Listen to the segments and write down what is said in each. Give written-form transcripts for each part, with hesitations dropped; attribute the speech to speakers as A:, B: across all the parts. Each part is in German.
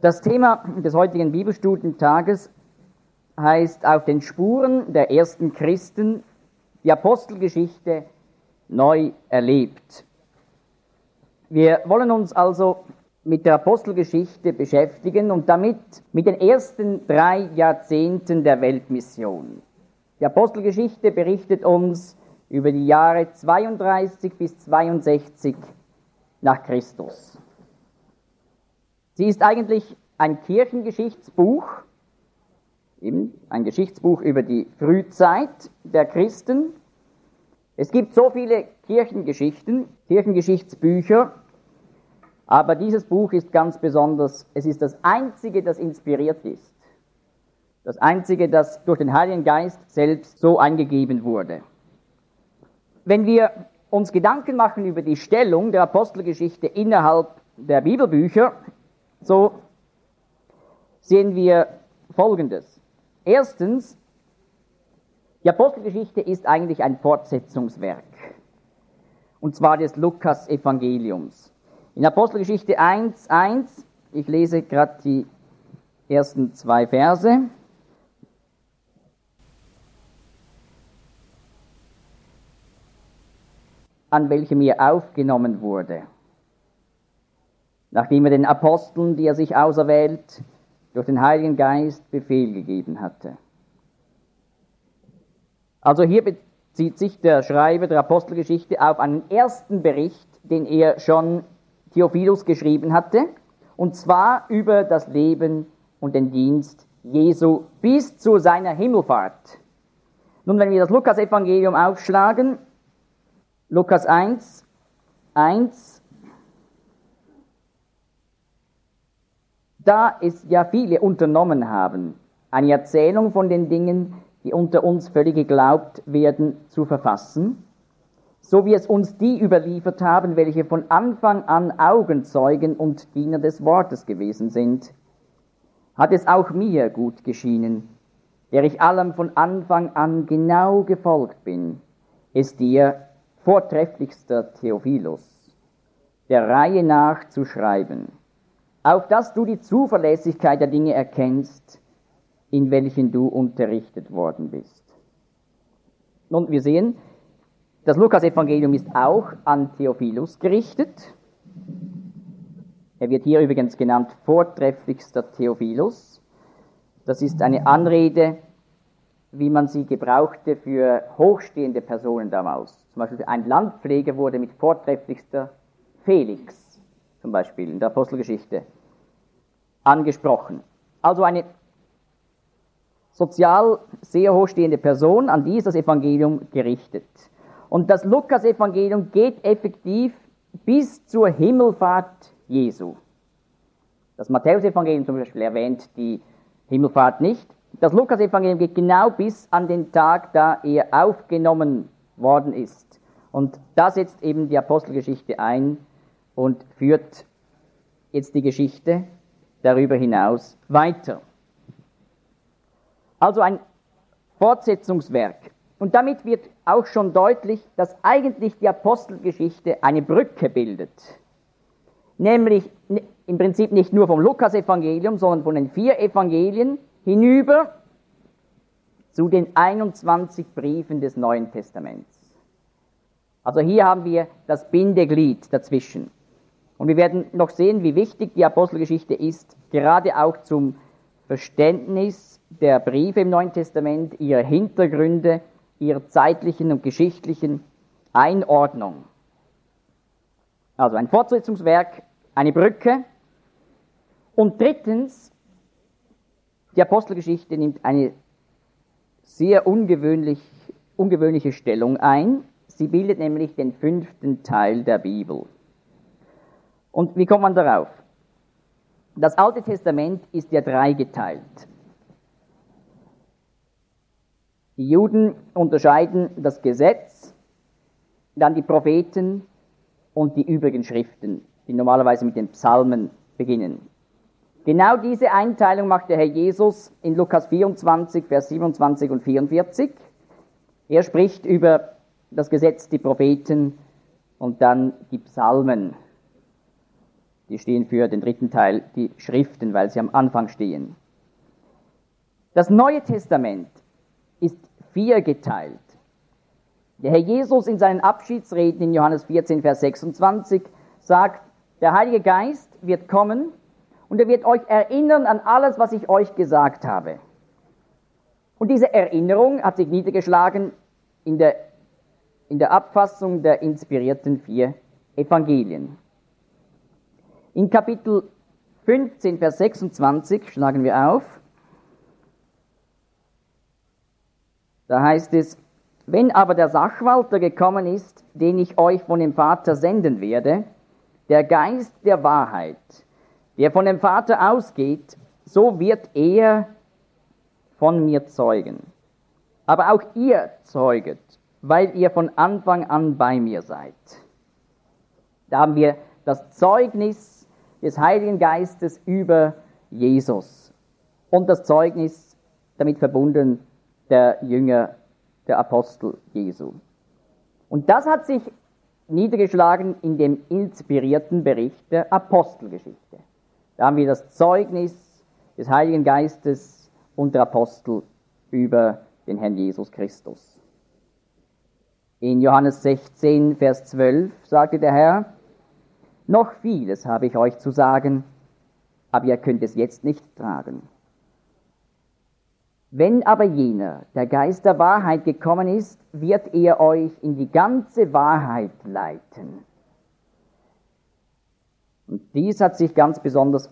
A: Das Thema des heutigen Bibelstudientages heißt Auf den Spuren der ersten Christen, die Apostelgeschichte neu erlebt. Wir wollen uns also mit der Apostelgeschichte beschäftigen und damit mit den ersten 3 Jahrzehnten der Weltmission. Die Apostelgeschichte berichtet uns über die Jahre 32 bis 62 nach Christus. Sie ist eigentlich ein Kirchengeschichtsbuch, eben ein Geschichtsbuch über die Frühzeit der Christen. Es gibt so viele Kirchengeschichten, Kirchengeschichtsbücher, aber dieses Buch ist ganz besonders. Es ist das einzige, das inspiriert ist. Das einzige, das durch den Heiligen Geist selbst so eingegeben wurde. Wenn wir uns Gedanken machen über die Stellung der Apostelgeschichte innerhalb der Bibelbücher, so sehen wir Folgendes. Erstens, die Apostelgeschichte ist eigentlich ein Fortsetzungswerk, und zwar des Lukas-Evangeliums. In Apostelgeschichte 1,1, ich lese gerade die ersten 2 Verse. An welchem er aufgenommen wurde, nachdem er den Aposteln, die er sich auserwählt, durch den Heiligen Geist Befehl gegeben hatte. Also hier bezieht sich der Schreiber der Apostelgeschichte auf einen ersten Bericht, den er schon Theophilus geschrieben hatte, und zwar über das Leben und den Dienst Jesu bis zu seiner Himmelfahrt. Nun, wenn wir das Lukas-Evangelium aufschlagen, Lukas 1,1, da es ja viele unternommen haben, eine Erzählung von den Dingen, die unter uns völlig geglaubt werden, zu verfassen, so wie es uns die überliefert haben, welche von Anfang an Augenzeugen und Diener des Wortes gewesen sind, hat es auch mir gut geschienen, der ich allem von Anfang an genau gefolgt bin, es dir, vortrefflichster Theophilus, der Reihe nach zu schreiben, auf dass du die Zuverlässigkeit der Dinge erkennst, in welchen du unterrichtet worden bist. Nun, wir sehen, das Lukas-Evangelium ist auch an Theophilus gerichtet. Er wird hier übrigens genannt vortrefflichster Theophilus. Das ist eine Anrede, wie man sie gebrauchte für hochstehende Personen damals. Zum Beispiel ein Landpfleger wurde mit vortrefflichster Felix, zum Beispiel in der Apostelgeschichte, angesprochen. Also eine sozial sehr hochstehende Person, an die ist das Evangelium gerichtet. Und das Lukas-Evangelium geht effektiv bis zur Himmelfahrt Jesu. Das Matthäus-Evangelium zum Beispiel erwähnt die Himmelfahrt nicht. Das Lukas-Evangelium geht genau bis an den Tag, da er aufgenommen worden ist. Und da setzt eben die Apostelgeschichte ein und führt jetzt die Geschichte darüber hinaus weiter. Also ein Fortsetzungswerk. Und damit wird auch schon deutlich, dass eigentlich die Apostelgeschichte eine Brücke bildet. Nämlich im Prinzip nicht nur vom Lukas-Evangelium, sondern von den 4 Evangelien hinüber zu den 21 Briefen des Neuen Testaments. Also hier haben wir das Bindeglied dazwischen. Und wir werden noch sehen, wie wichtig die Apostelgeschichte ist, gerade auch zum Verständnis der Briefe im Neuen Testament, ihrer Hintergründe, ihrer zeitlichen und geschichtlichen Einordnung. Also ein Fortsetzungswerk, eine Brücke. Und drittens, die Apostelgeschichte nimmt eine sehr ungewöhnliche Stellung ein. Sie bildet nämlich den 5. Teil der Bibel. Und wie kommt man darauf? Das Alte Testament ist ja dreigeteilt. Die Juden unterscheiden das Gesetz, dann die Propheten und die übrigen Schriften, die normalerweise mit den Psalmen beginnen. Genau diese Einteilung macht der Herr Jesus in Lukas 24, Vers 27 und 44. Er spricht über das Gesetz, die Propheten und dann die Psalmen, die stehen für den dritten Teil, die Schriften, weil sie am Anfang stehen. Das Neue Testament ist viergeteilt. Der Herr Jesus in seinen Abschiedsreden in Johannes 14, Vers 26 sagt, der Heilige Geist wird kommen und er wird euch erinnern an alles, was ich euch gesagt habe. Und diese Erinnerung hat sich niedergeschlagen in der Abfassung der inspirierten 4 Evangelien. In Kapitel 15, Vers 26 schlagen wir auf. Da heißt es, wenn aber der Sachwalter gekommen ist, den ich euch von dem Vater senden werde, der Geist der Wahrheit, der von dem Vater ausgeht, so wird er von mir zeugen. Aber auch ihr zeuget, weil ihr von Anfang an bei mir seid. Da haben wir das Zeugnis des Heiligen Geistes über Jesus und das Zeugnis damit verbunden der Jünger, der Apostel Jesu. Und das hat sich niedergeschlagen in dem inspirierten Bericht der Apostelgeschichte. Da haben wir das Zeugnis des Heiligen Geistes und der Apostel über den Herrn Jesus Christus. In Johannes 16, Vers 12 sagte der Herr, noch vieles habe ich euch zu sagen, aber ihr könnt es jetzt nicht tragen. Wenn aber jener, der Geist der Wahrheit gekommen ist, wird er euch in die ganze Wahrheit leiten. Und dies hat sich ganz besonders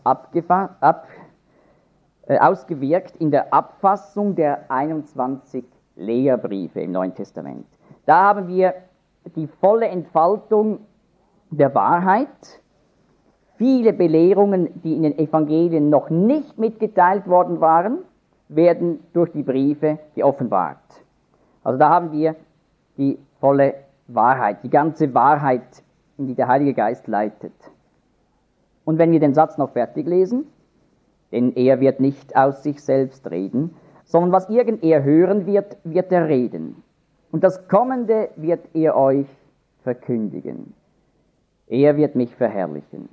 A: ausgewirkt in der Abfassung der 21 Lehrbriefe im Neuen Testament. Da haben wir die volle Entfaltung der Wahrheit, viele Belehrungen, die in den Evangelien noch nicht mitgeteilt worden waren, werden durch die Briefe geoffenbart. Also da haben wir die volle Wahrheit, die ganze Wahrheit, in die der Heilige Geist leitet. Und wenn wir den Satz noch fertig lesen, denn er wird nicht aus sich selbst reden, sondern was irgend er hören wird, wird er reden. Und das Kommende wird er euch verkündigen. Er wird mich verherrlichen.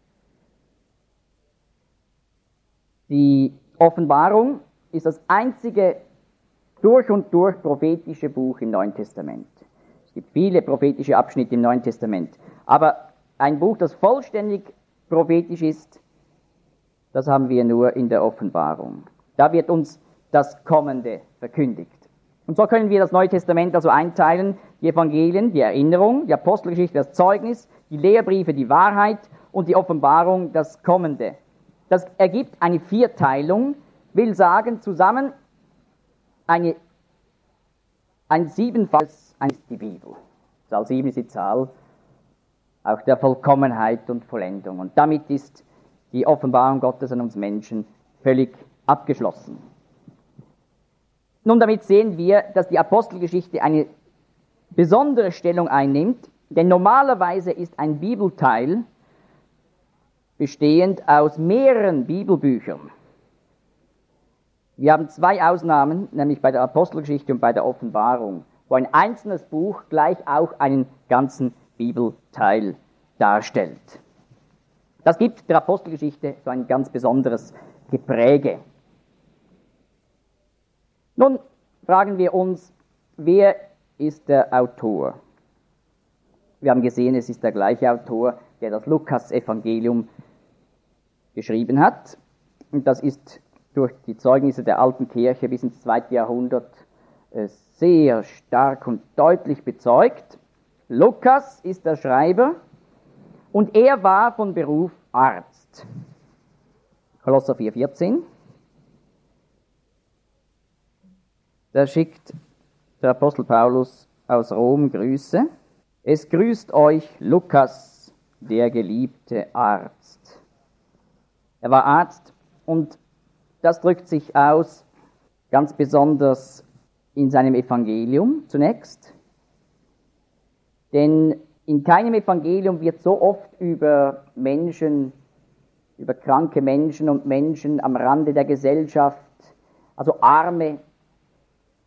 A: Die Offenbarung ist das einzige durch und durch prophetische Buch im Neuen Testament. Es gibt viele prophetische Abschnitte im Neuen Testament, aber ein Buch, das vollständig prophetisch ist, das haben wir nur in der Offenbarung. Da wird uns das Kommende verkündigt. Und so können wir das Neue Testament also einteilen, die Evangelien, die Erinnerung, die Apostelgeschichte, das Zeugnis, die Lehrbriefe, die Wahrheit und die Offenbarung, das Kommende. Das ergibt eine Vierteilung, will sagen, zusammen ein Siebenfaches ist die Bibel. Zahl 7 ist die Zahl auch der Vollkommenheit und Vollendung. Und damit ist die Offenbarung Gottes an uns Menschen völlig abgeschlossen. Nun, damit sehen wir, dass die Apostelgeschichte eine besondere Stellung einnimmt, denn normalerweise ist ein Bibelteil bestehend aus mehreren Bibelbüchern. Wir haben 2 Ausnahmen, nämlich bei der Apostelgeschichte und bei der Offenbarung, wo ein einzelnes Buch gleich auch einen ganzen Bibelteil darstellt. Das gibt der Apostelgeschichte so ein ganz besonderes Gepräge. Nun fragen wir uns, wer ist der Autor? Wir haben gesehen, es ist der gleiche Autor, der das Lukas-Evangelium geschrieben hat. Und das ist durch die Zeugnisse der alten Kirche bis ins 2. Jahrhundert sehr stark und deutlich bezeugt. Lukas ist der Schreiber und er war von Beruf Arzt. Kolosser 4,14. Da schickt der Apostel Paulus aus Rom Grüße. Es grüßt euch Lukas, der geliebte Arzt. Er war Arzt und das drückt sich aus ganz besonders in seinem Evangelium zunächst. Denn in keinem Evangelium wird so oft über Menschen, über kranke Menschen und Menschen am Rande der Gesellschaft, also arme,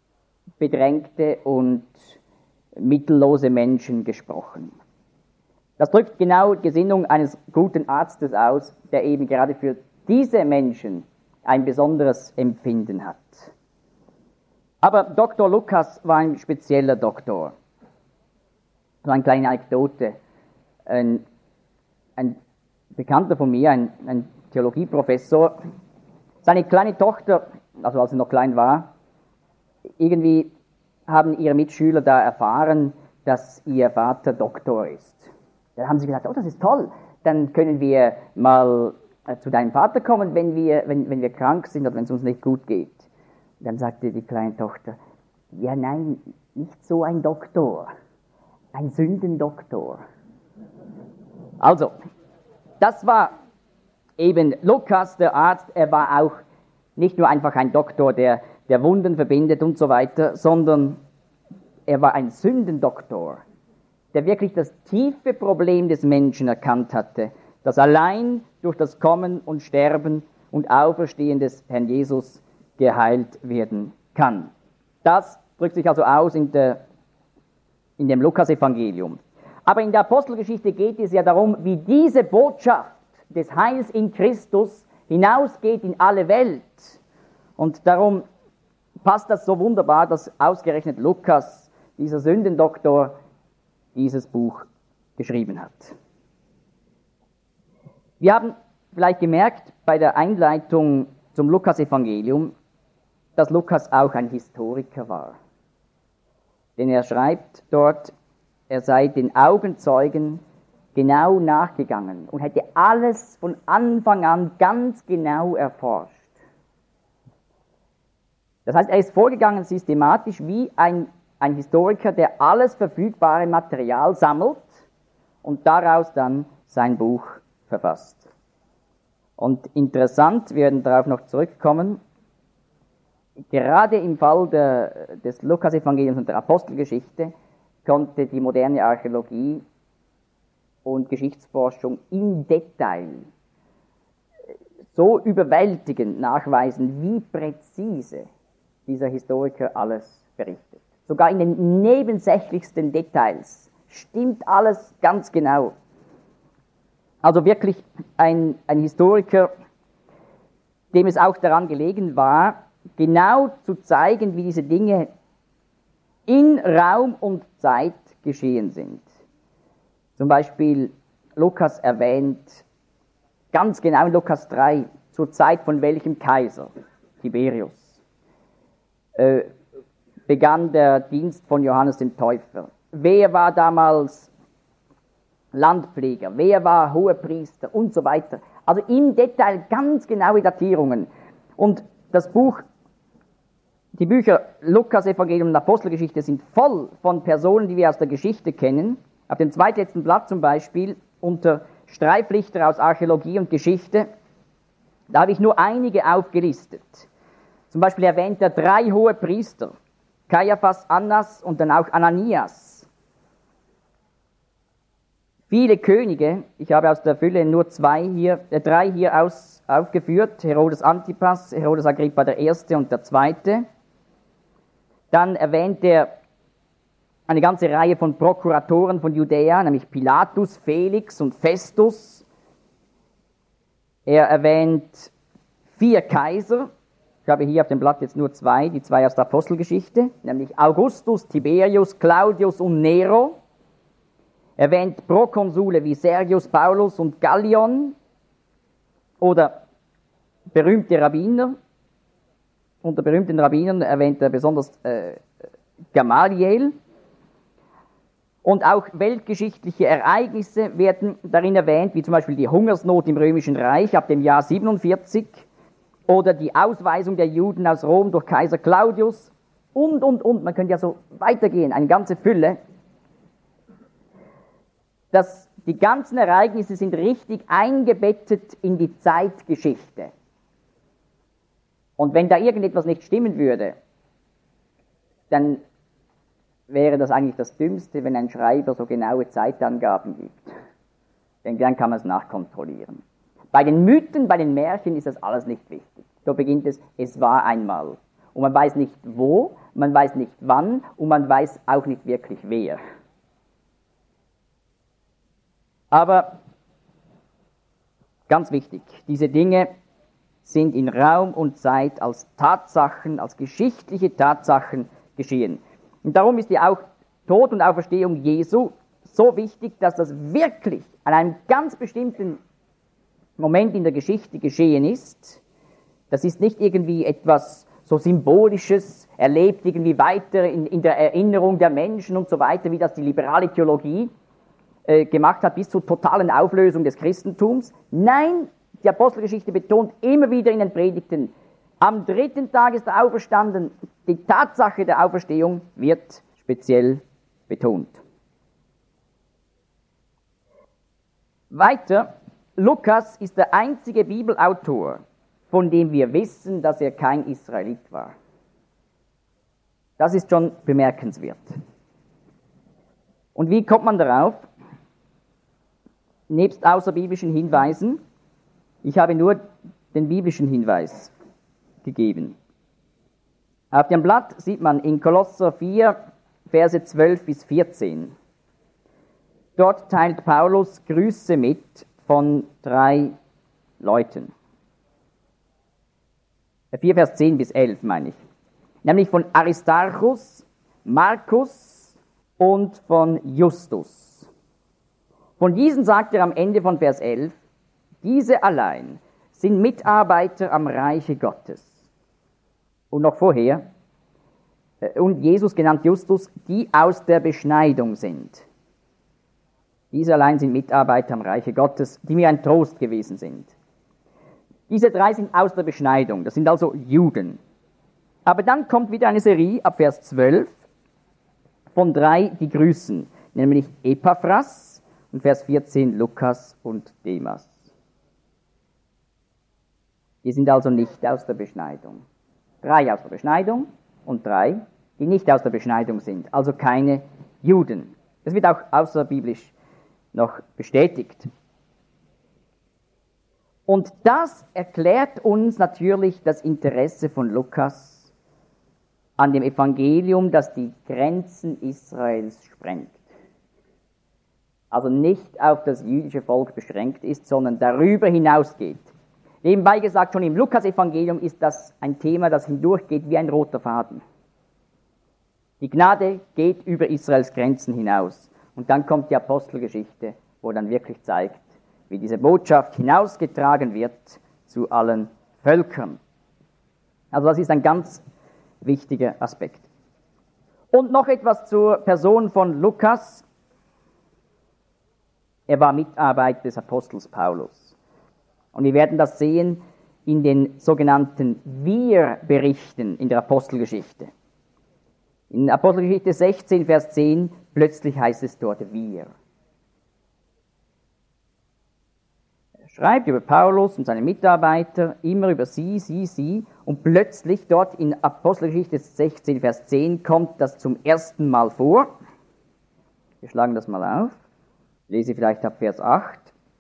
A: bedrängte und mittellose Menschen gesprochen. Das drückt genau die Gesinnung eines guten Arztes aus, der eben gerade für diese Menschen ein besonderes Empfinden hat. Aber Dr. Lukas war ein spezieller Doktor. So eine kleine Anekdote. Ein Bekannter von mir, ein Theologieprofessor, seine kleine Tochter, also als sie noch klein war, irgendwie haben ihre Mitschüler da erfahren, dass ihr Vater Doktor ist. Da haben sie gesagt, oh, das ist toll, dann können wir mal zu deinem Vater kommen, wenn wir krank sind oder wenn es uns nicht gut geht. Dann sagte die kleine Tochter, ja nein, nicht so ein Doktor, ein Sündendoktor. Also, das war eben Lukas, der Arzt. Er war auch nicht nur einfach ein Doktor, der Wunden verbindet und so weiter, sondern er war ein Sündendoktor, der wirklich das tiefe Problem des Menschen erkannt hatte, das allein durch das Kommen und Sterben und Auferstehen des Herrn Jesus geheilt werden kann. Das drückt sich also aus in dem Lukasevangelium. Aber in der Apostelgeschichte geht es ja darum, wie diese Botschaft des Heils in Christus hinausgeht in alle Welt. Und darum passt das so wunderbar, dass ausgerechnet Lukas, dieser Sündendoktor, dieses Buch geschrieben hat. Wir haben vielleicht gemerkt bei der Einleitung zum Lukasevangelium, dass Lukas auch ein Historiker war. Denn er schreibt dort, er sei den Augenzeugen genau nachgegangen und hätte alles von Anfang an ganz genau erforscht. Das heißt, er ist vorgegangen systematisch wie ein Historiker, der alles verfügbare Material sammelt und daraus dann sein Buch verfasst. Und interessant, wir werden darauf noch zurückkommen, gerade im Fall des Lukasevangeliums und der Apostelgeschichte konnte die moderne Archäologie und Geschichtsforschung im Detail so überwältigend nachweisen, wie präzise dieser Historiker alles berichtet. Sogar in den nebensächlichsten Details stimmt alles ganz genau. Also wirklich ein Historiker, dem es auch daran gelegen war, genau zu zeigen, wie diese Dinge in Raum und Zeit geschehen sind. Zum Beispiel Lukas erwähnt ganz genau in Lukas 3, zur Zeit von welchem Kaiser, Tiberius, begann der Dienst von Johannes dem Täufer. Wer war damals Landpfleger? Wer war Hohepriester? Und so weiter. Also im Detail ganz genaue Datierungen. Und die Bücher Lukas, Evangelium und Apostelgeschichte sind voll von Personen, die wir aus der Geschichte kennen. Auf dem zweitletzten Blatt zum Beispiel, unter Streiflichter aus Archäologie und Geschichte, da habe ich nur einige aufgelistet. Zum Beispiel erwähnt er 3 hohe Priester, Kaiaphas, Annas und dann auch Ananias. Viele Könige, ich habe aus der Fülle nur 3 hier aufgeführt, Herodes Antipas, Herodes Agrippa I. und der Zweite. Dann erwähnt er eine ganze Reihe von Prokuratoren von Judäa, nämlich Pilatus, Felix und Festus. Er erwähnt 4 Kaiser. Ich habe hier auf dem Blatt jetzt nur 2, die 2 aus der Apostelgeschichte, nämlich Augustus, Tiberius, Claudius und Nero. Er erwähnt Prokonsule wie Sergius Paulus und Gallion oder berühmte Rabbiner. Unter berühmten Rabbinern erwähnt er besonders Gamaliel. Und auch weltgeschichtliche Ereignisse werden darin erwähnt, wie zum Beispiel die Hungersnot im Römischen Reich ab dem Jahr 47 oder die Ausweisung der Juden aus Rom durch Kaiser Claudius und. Man könnte ja so weitergehen, eine ganze Fülle. Die ganzen Ereignisse sind richtig eingebettet in die Zeitgeschichte. Und wenn da irgendetwas nicht stimmen würde, dann wäre das eigentlich das Dümmste, wenn ein Schreiber so genaue Zeitangaben gibt. Denn dann kann man es nachkontrollieren. Bei den Mythen, bei den Märchen ist das alles nicht wichtig. Da beginnt es war einmal. Und man weiß nicht wo, man weiß nicht wann und man weiß auch nicht wirklich wer. Aber ganz wichtig, diese Dinge sind in Raum und Zeit als Tatsachen, als geschichtliche Tatsachen geschehen. Und darum ist ja auch Tod und Auferstehung Jesu so wichtig, dass das wirklich an einem ganz bestimmten Moment in der Geschichte geschehen ist. Das ist nicht irgendwie etwas so Symbolisches, erlebt irgendwie weiter in der Erinnerung der Menschen und so weiter, wie das die liberale Theologie gemacht hat, bis zur totalen Auflösung des Christentums. Nein, die Apostelgeschichte betont immer wieder in den Predigten, am dritten Tag ist er auferstanden. Die Tatsache der Auferstehung wird speziell betont. Weiter, Lukas ist der einzige Bibelautor, von dem wir wissen, dass er kein Israelit war. Das ist schon bemerkenswert. Und wie kommt man darauf? Nebst außerbiblischen Hinweisen, ich habe nur den biblischen Hinweis gegeben. Auf dem Blatt sieht man in Kolosser 4, Verse 12 bis 14. Dort teilt Paulus Grüße mit von 3 Leuten. 4, Vers 10 bis 11 meine ich. Nämlich von Aristarchus, Markus und von Justus. Von diesen sagt er am Ende von Vers 11, diese allein sind Mitarbeiter am Reiche Gottes. Und noch vorher, und Jesus genannt Justus, die aus der Beschneidung sind. Diese allein sind Mitarbeiter am Reiche Gottes, die mir ein Trost gewesen sind. Diese 3 sind aus der Beschneidung, das sind also Juden. Aber dann kommt wieder eine Serie ab Vers 12 von 3, die grüßen, nämlich Epaphras und Vers 14 Lukas und Demas. Die sind also nicht aus der Beschneidung. 3 aus der Beschneidung und 3, die nicht aus der Beschneidung sind, also keine Juden. Das wird auch außerbiblisch noch bestätigt. Und das erklärt uns natürlich das Interesse von Lukas an dem Evangelium, das die Grenzen Israels sprengt. Also nicht auf das jüdische Volk beschränkt ist, sondern darüber hinausgeht. Nebenbei gesagt, schon im Lukas-Evangelium ist das ein Thema, das hindurchgeht wie ein roter Faden. Die Gnade geht über Israels Grenzen hinaus. Und dann kommt die Apostelgeschichte, wo dann wirklich zeigt, wie diese Botschaft hinausgetragen wird zu allen Völkern. Also das ist ein ganz wichtiger Aspekt. Und noch etwas zur Person von Lukas. Er war Mitarbeiter des Apostels Paulus. Und wir werden das sehen in den sogenannten Wir-Berichten in der Apostelgeschichte. In Apostelgeschichte 16, Vers 10, plötzlich heißt es dort Wir. Er schreibt über Paulus und seine Mitarbeiter, immer über sie, und plötzlich dort in Apostelgeschichte 16, Vers 10 kommt das zum ersten Mal vor. Wir schlagen das mal auf. Ich lese vielleicht ab Vers 8.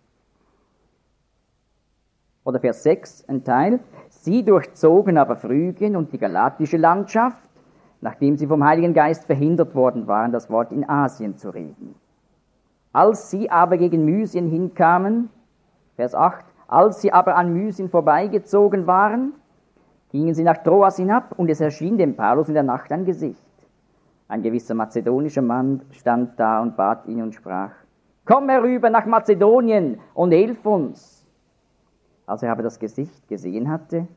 A: Oder Vers 6, ein Teil. Sie durchzogen aber Phrygien und die galatische Landschaft, nachdem sie vom Heiligen Geist verhindert worden waren, das Wort in Asien zu reden. Als sie aber gegen Mysien hinkamen, Vers 8, als sie aber an Mysien vorbeigezogen waren, gingen sie nach Troas hinab, und es erschien dem Paulus in der Nacht ein Gesicht. Ein gewisser mazedonischer Mann stand da und bat ihn und sprach, komm herüber nach Mazedonien und hilf uns. Als er aber das Gesicht gesehen hatte,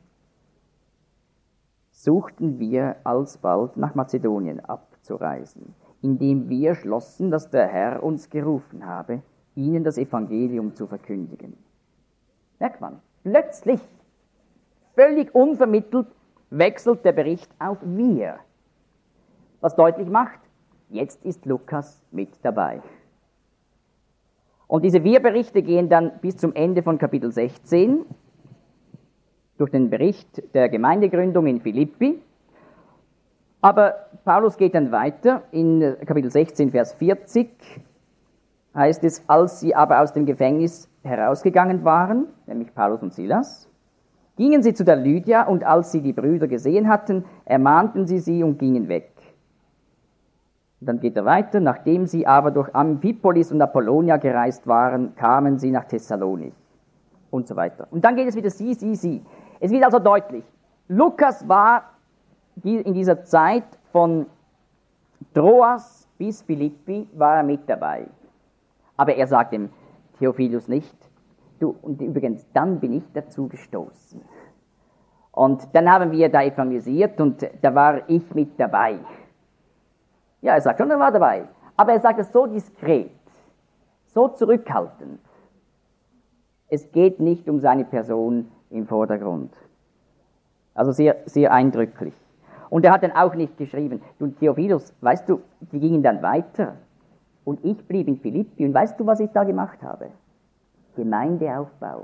A: suchten wir alsbald nach Mazedonien abzureisen, indem wir schlossen, dass der Herr uns gerufen habe, ihnen das Evangelium zu verkündigen. Merkt man, plötzlich, völlig unvermittelt, wechselt der Bericht auf wir. Was deutlich macht, jetzt ist Lukas mit dabei. Und diese Wir-Berichte gehen dann bis zum Ende von Kapitel 16, durch den Bericht der Gemeindegründung in Philippi. Aber Paulus geht dann weiter, in Kapitel 16, Vers 40, heißt es, als sie aber aus dem Gefängnis herausgegangen waren, nämlich Paulus und Silas, gingen sie zu der Lydia, und als sie die Brüder gesehen hatten, ermahnten sie sie und gingen weg. Dann geht er weiter. Nachdem sie aber durch Amphipolis und Apollonia gereist waren, kamen sie nach Thessalonik. Und so weiter. Und dann geht es wieder sie. Es wird also deutlich, Lukas war in dieser Zeit von Troas bis Philippi war er mit dabei. Aber er sagt dem Theophilus nicht, du, und übrigens, dann bin ich dazu gestoßen. Und dann haben wir da evangelisiert und da war ich mit dabei. Ja, er sagt schon, er war dabei. Aber er sagt es so diskret, so zurückhaltend. Es geht nicht um seine Person im Vordergrund. Also sehr, sehr eindrücklich. Und er hat dann auch nicht geschrieben, du Theophilus, weißt du, die gingen dann weiter und ich blieb in Philippi und weißt du, was ich da gemacht habe? Gemeindeaufbau.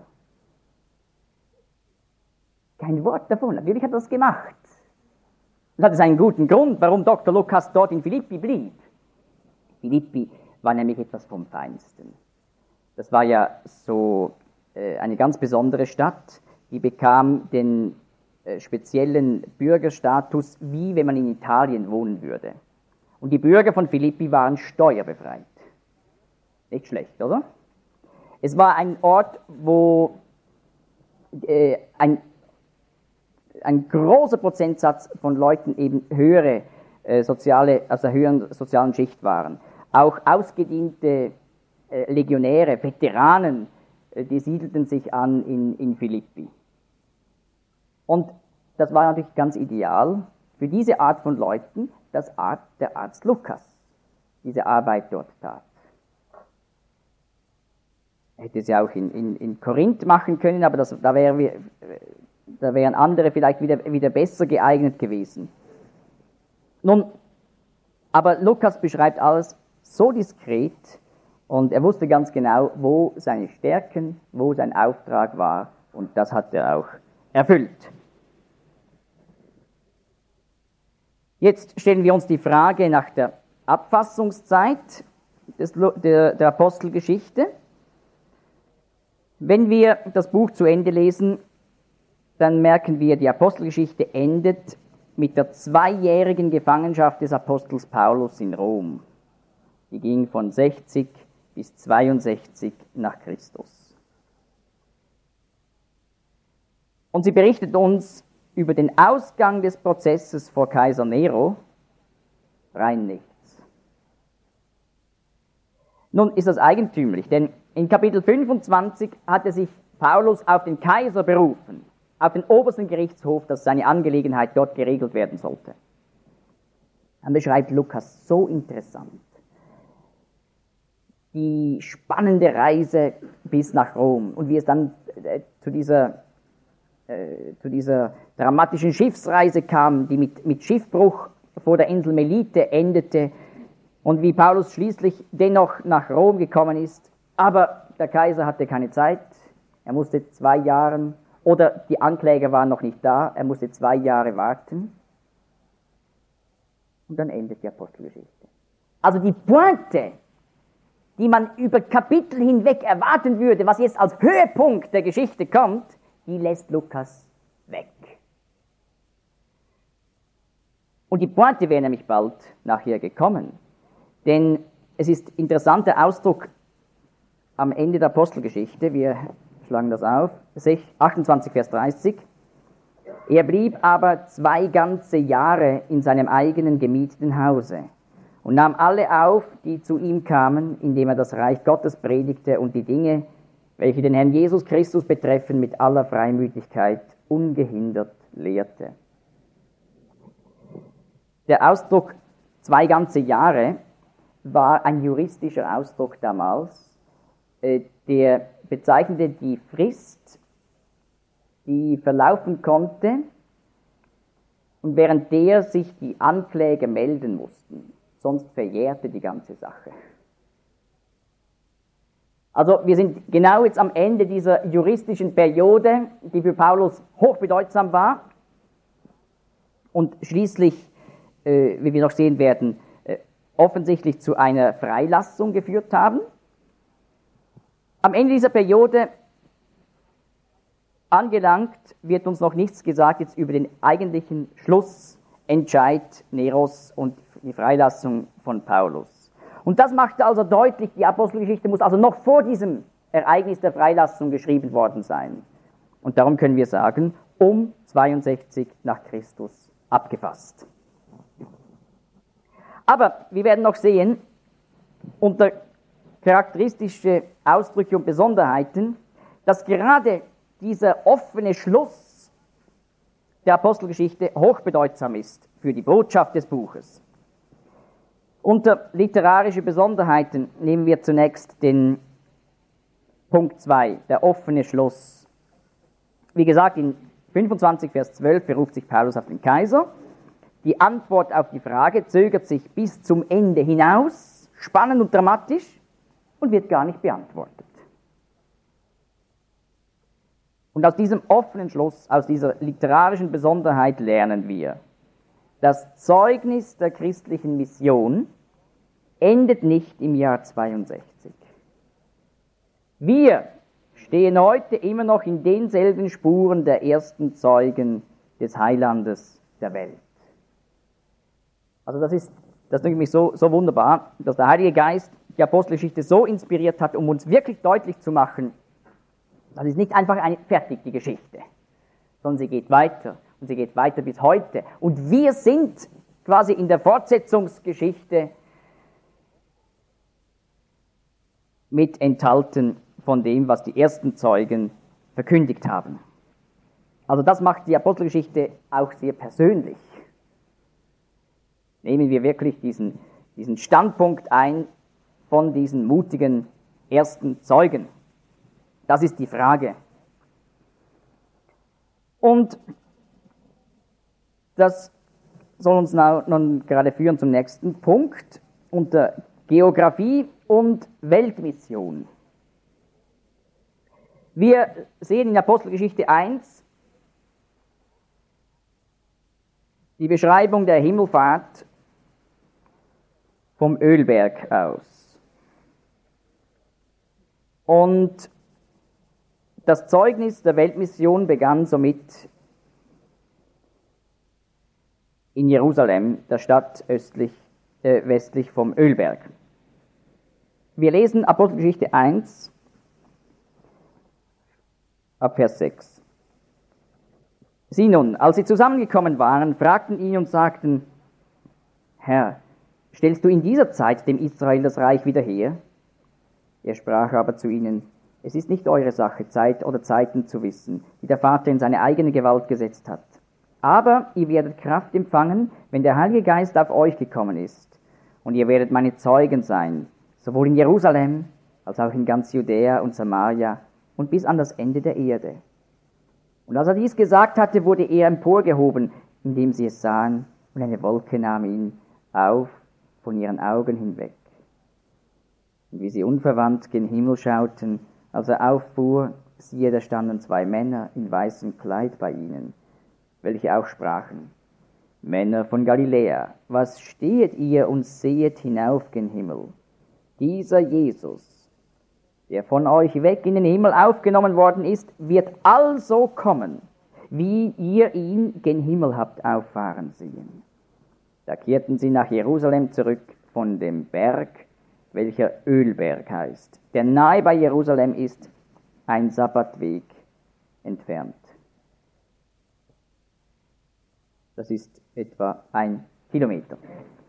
A: Kein Wort davon, natürlich hat er das gemacht. Das hat einen guten Grund, warum Dr. Lukas dort in Philippi blieb. Philippi war nämlich etwas vom Feinsten. Das war ja so eine ganz besondere Stadt, die bekam den speziellen Bürgerstatus, wie wenn man in Italien wohnen würde. Und die Bürger von Philippi waren steuerbefreit. Nicht schlecht, oder? Es war ein Ort, wo ein großer Prozentsatz von Leuten eben höhere aus der höheren sozialen Schicht waren. Auch ausgediente Legionäre, Veteranen, die siedelten sich an in Philippi. Und das war natürlich ganz ideal für diese Art von Leuten, dass der Arzt Lukas diese Arbeit dort tat. Er hätte es ja auch in Korinth machen können, aber da wären andere vielleicht wieder besser geeignet gewesen. Nun, aber Lukas beschreibt alles so diskret und er wusste ganz genau, wo seine Stärken, wo sein Auftrag war und das hat er auch erfüllt. Jetzt stellen wir uns die Frage nach der Abfassungszeit der Apostelgeschichte. Wenn wir das Buch zu Ende lesen, dann merken wir, die Apostelgeschichte endet mit der 2-jährigen Gefangenschaft des Apostels Paulus in Rom. Die ging von 60 bis 62 nach Christus. Und sie berichtet uns über den Ausgang des Prozesses vor Kaiser Nero rein nichts. Nun ist das eigentümlich, denn in Kapitel 25 hatte sich Paulus auf den Kaiser berufen, auf den obersten Gerichtshof, dass seine Angelegenheit dort geregelt werden sollte. Dann beschreibt Lukas so interessant die spannende Reise bis nach Rom und wie es dann zu dieser dramatischen Schiffsreise kam, die mit Schiffbruch vor der Insel Melite endete und wie Paulus schließlich dennoch nach Rom gekommen ist, aber der Kaiser hatte keine Zeit, er musste 2 Jahre, oder die Ankläger waren noch nicht da, er musste 2 Jahre warten und dann endet die Apostelgeschichte. Also die Pointe, die man über Kapitel hinweg erwarten würde, was jetzt als Höhepunkt der Geschichte kommt, die lässt Lukas weg. Und die Pointe wäre nämlich bald nachher gekommen. Denn es ist ein interessanter Ausdruck am Ende der Apostelgeschichte, wir schlagen das auf, 28 Vers 30. Er blieb aber 2 ganze Jahre in seinem eigenen gemieteten Hause und nahm alle auf, die zu ihm kamen, indem er das Reich Gottes predigte und die Dinge, welche den Herrn Jesus Christus betreffen, mit aller Freimütigkeit ungehindert lehrte. Der Ausdruck 2 ganze Jahre war ein juristischer Ausdruck damals, der bezeichnete die Frist, die verlaufen konnte und während der sich die Ankläger melden mussten, sonst verjährte die ganze Sache. Also wir sind genau jetzt am Ende dieser juristischen Periode, die für Paulus hochbedeutsam war und schließlich, wie wir noch sehen werden, offensichtlich zu einer Freilassung geführt haben. Am Ende dieser Periode angelangt, wird uns noch nichts gesagt jetzt über den eigentlichen Schlussentscheid Neros und die Freilassung von Paulus. Und das macht also deutlich, die Apostelgeschichte muss also noch vor diesem Ereignis der Freilassung geschrieben worden sein. Und darum können wir sagen, um 62 nach Christus abgefasst. Aber wir werden noch sehen, unter charakteristische Ausdrücke und Besonderheiten, dass gerade dieser offene Schluss der Apostelgeschichte hochbedeutsam ist für die Botschaft des Buches. Unter literarische Besonderheiten nehmen wir zunächst den Punkt 2, der offene Schluss. Wie gesagt, in 25 Vers 12 beruft sich Paulus auf den Kaiser. Die Antwort auf die Frage zögert sich bis zum Ende hinaus, spannend und dramatisch, und wird gar nicht beantwortet. Und aus diesem offenen Schluss, aus dieser literarischen Besonderheit lernen wir, das Zeugnis der christlichen Mission endet nicht im Jahr 62. Wir stehen heute immer noch in denselben Spuren der ersten Zeugen des Heilandes der Welt. Also das denke ich so wunderbar, dass der Heilige Geist die Apostelgeschichte so inspiriert hat, um uns wirklich deutlich zu machen, das ist nicht einfach eine fertige Geschichte, sondern sie geht weiter und sie geht weiter bis heute. Und wir sind quasi in der Fortsetzungsgeschichte mit enthalten von dem, was die ersten Zeugen verkündigt haben. Also das macht die Apostelgeschichte auch sehr persönlich. Nehmen wir wirklich diesen Standpunkt ein von diesen mutigen ersten Zeugen. Das ist die Frage. Und das soll uns nun gerade führen zum nächsten Punkt unter Geographie und Weltmission. Wir sehen in Apostelgeschichte 1 die Beschreibung der Himmelfahrt vom Ölberg aus. Und das Zeugnis der Weltmission begann somit in Jerusalem, der Stadt westlich vom Ölberg. Wir lesen Apostelgeschichte 1 ab Vers 6. Sie nun, als sie zusammengekommen waren, fragten ihn und sagten, Herr, stellst du in dieser Zeit dem Israel das Reich wieder her? Er sprach aber zu ihnen, es ist nicht eure Sache, Zeit oder Zeiten zu wissen, die der Vater in seine eigene Gewalt gesetzt hat. Aber ihr werdet Kraft empfangen, wenn der Heilige Geist auf euch gekommen ist. Und ihr werdet meine Zeugen sein, sowohl in Jerusalem als auch in ganz Judäa und Samaria und bis an das Ende der Erde. Und als er dies gesagt hatte, wurde er emporgehoben, indem sie es sahen, und eine Wolke nahm ihn auf von ihren Augen hinweg. Und wie sie unverwandt gen Himmel schauten, als er auffuhr, siehe, da standen zwei Männer in weißem Kleid bei ihnen, welche auch sprachen, Männer von Galiläa, was stehet ihr und sehet hinauf gen Himmel? Dieser Jesus, der von euch weg in den Himmel aufgenommen worden ist, wird also kommen, wie ihr ihn gen Himmel habt auffahren sehen. Da kehrten sie nach Jerusalem zurück von dem Berg, welcher Ölberg heißt, der nahe bei Jerusalem ist, ein Sabbatweg entfernt. Das ist etwa 1 Kilometer.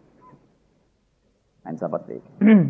A: Ein Sabbatweg.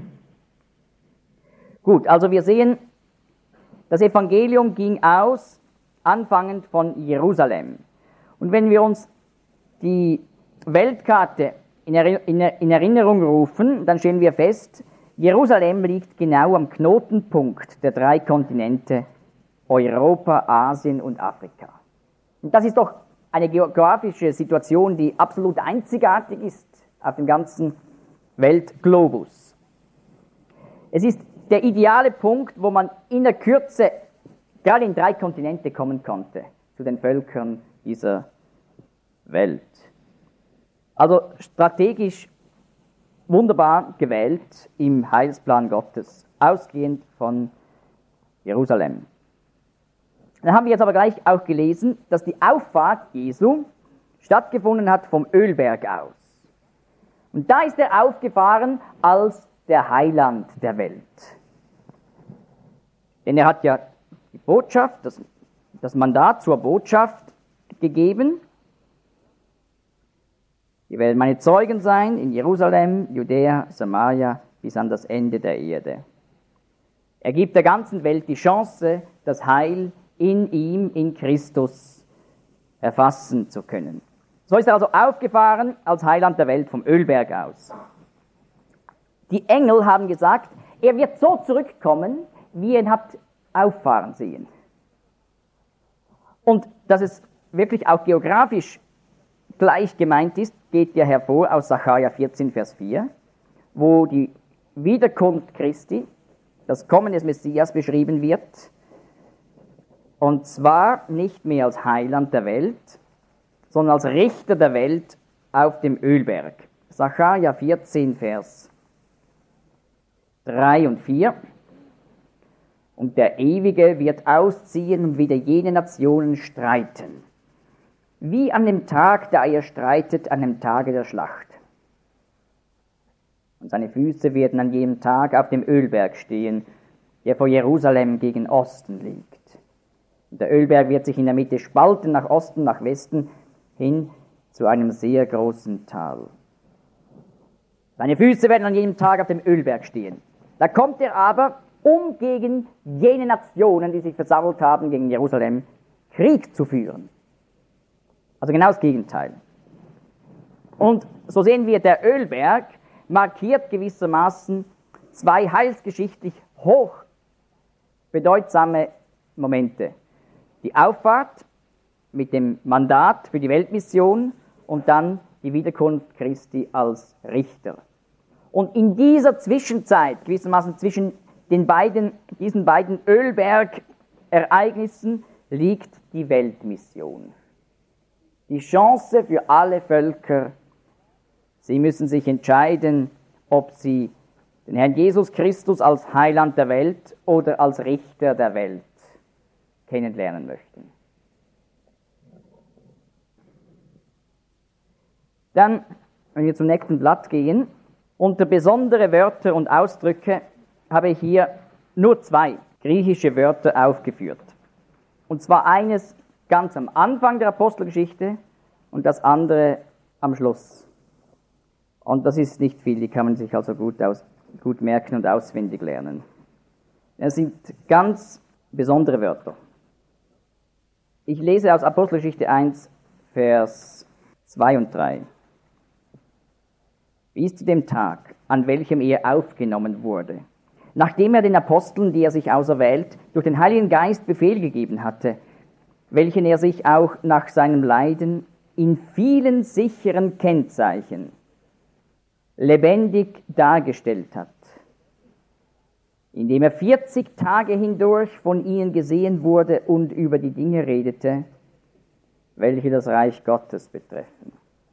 A: Gut, also wir sehen, das Evangelium ging aus, anfangend von Jerusalem. Und wenn wir uns die Weltkarte in Erinnerung rufen, dann stellen wir fest, Jerusalem liegt genau am Knotenpunkt der 3 Kontinente Europa, Asien und Afrika. Und das ist doch eine geografische Situation, die absolut einzigartig ist auf dem ganzen Weltglobus. Es ist der ideale Punkt, wo man in der Kürze gerade in 3 Kontinente kommen konnte, zu den Völkern dieser Welt. Also strategisch wunderbar gewählt im Heilsplan Gottes, ausgehend von Jerusalem. Dann haben wir jetzt aber gleich auch gelesen, dass die Auffahrt Jesu stattgefunden hat vom Ölberg aus. Und da ist er aufgefahren als der Heiland der Welt. Denn er hat ja die Botschaft, das Mandat zur Botschaft gegeben. Ihr werdet meine Zeugen sein in Jerusalem, Judäa, Samaria, bis an das Ende der Erde. Er gibt der ganzen Welt die Chance, das Heil in ihm, in Christus, erfassen zu können. So ist er also aufgefahren als Heiland der Welt vom Ölberg aus. Die Engel haben gesagt, er wird so zurückkommen, wie ihr ihn habt auffahren sehen. Und dass es wirklich auch geografisch gleich gemeint ist, geht ja hervor aus Sacharja 14, Vers 4, wo die Wiederkunft Christi, das Kommen des Messias beschrieben wird, und zwar nicht mehr als Heiland der Welt, sondern als Richter der Welt auf dem Ölberg. Sacharja 14, Vers 3 und 4. Und der Ewige wird ausziehen und wieder jene Nationen streiten, wie an dem Tag, da ihr streitet, an dem Tage der Schlacht. Und seine Füße werden an jedem Tag auf dem Ölberg stehen, der vor Jerusalem gegen Osten liegt. Und der Ölberg wird sich in der Mitte spalten, nach Osten, nach Westen, hin zu einem sehr großen Tal. Seine Füße werden an jedem Tag auf dem Ölberg stehen. Da kommt er aber, um gegen jene Nationen, die sich versammelt haben, gegen Jerusalem, Krieg zu führen. Also genau das Gegenteil. Und so sehen wir, der Ölberg markiert gewissermaßen zwei heilsgeschichtlich hoch bedeutsame Momente. Die Auffahrt mit dem Mandat für die Weltmission und dann die Wiederkunft Christi als Richter. Und in dieser Zwischenzeit, gewissermaßen zwischen diesen beiden Ölberg-Ereignissen, liegt die Weltmission. Die Chance für alle Völker, sie müssen sich entscheiden, ob sie den Herrn Jesus Christus als Heiland der Welt oder als Richter der Welt kennenlernen möchten. Dann, wenn wir zum nächsten Blatt gehen, unter besondere Wörter und Ausdrücke habe ich hier nur zwei griechische Wörter aufgeführt. Und zwar eines ganz am Anfang der Apostelgeschichte und das andere am Schluss. Und das ist nicht viel, die kann man sich also gut merken und auswendig lernen. Es sind ganz besondere Wörter. Ich lese aus Apostelgeschichte 1, Vers 2 und 3. Bis zu dem Tag, an welchem er aufgenommen wurde, nachdem er den Aposteln, die er sich auserwählt, durch den Heiligen Geist Befehl gegeben hatte, welchen er sich auch nach seinem Leiden in vielen sicheren Kennzeichen lebendig dargestellt hat, indem er 40 Tage hindurch von ihnen gesehen wurde und über die Dinge redete, welche das Reich Gottes betreffen.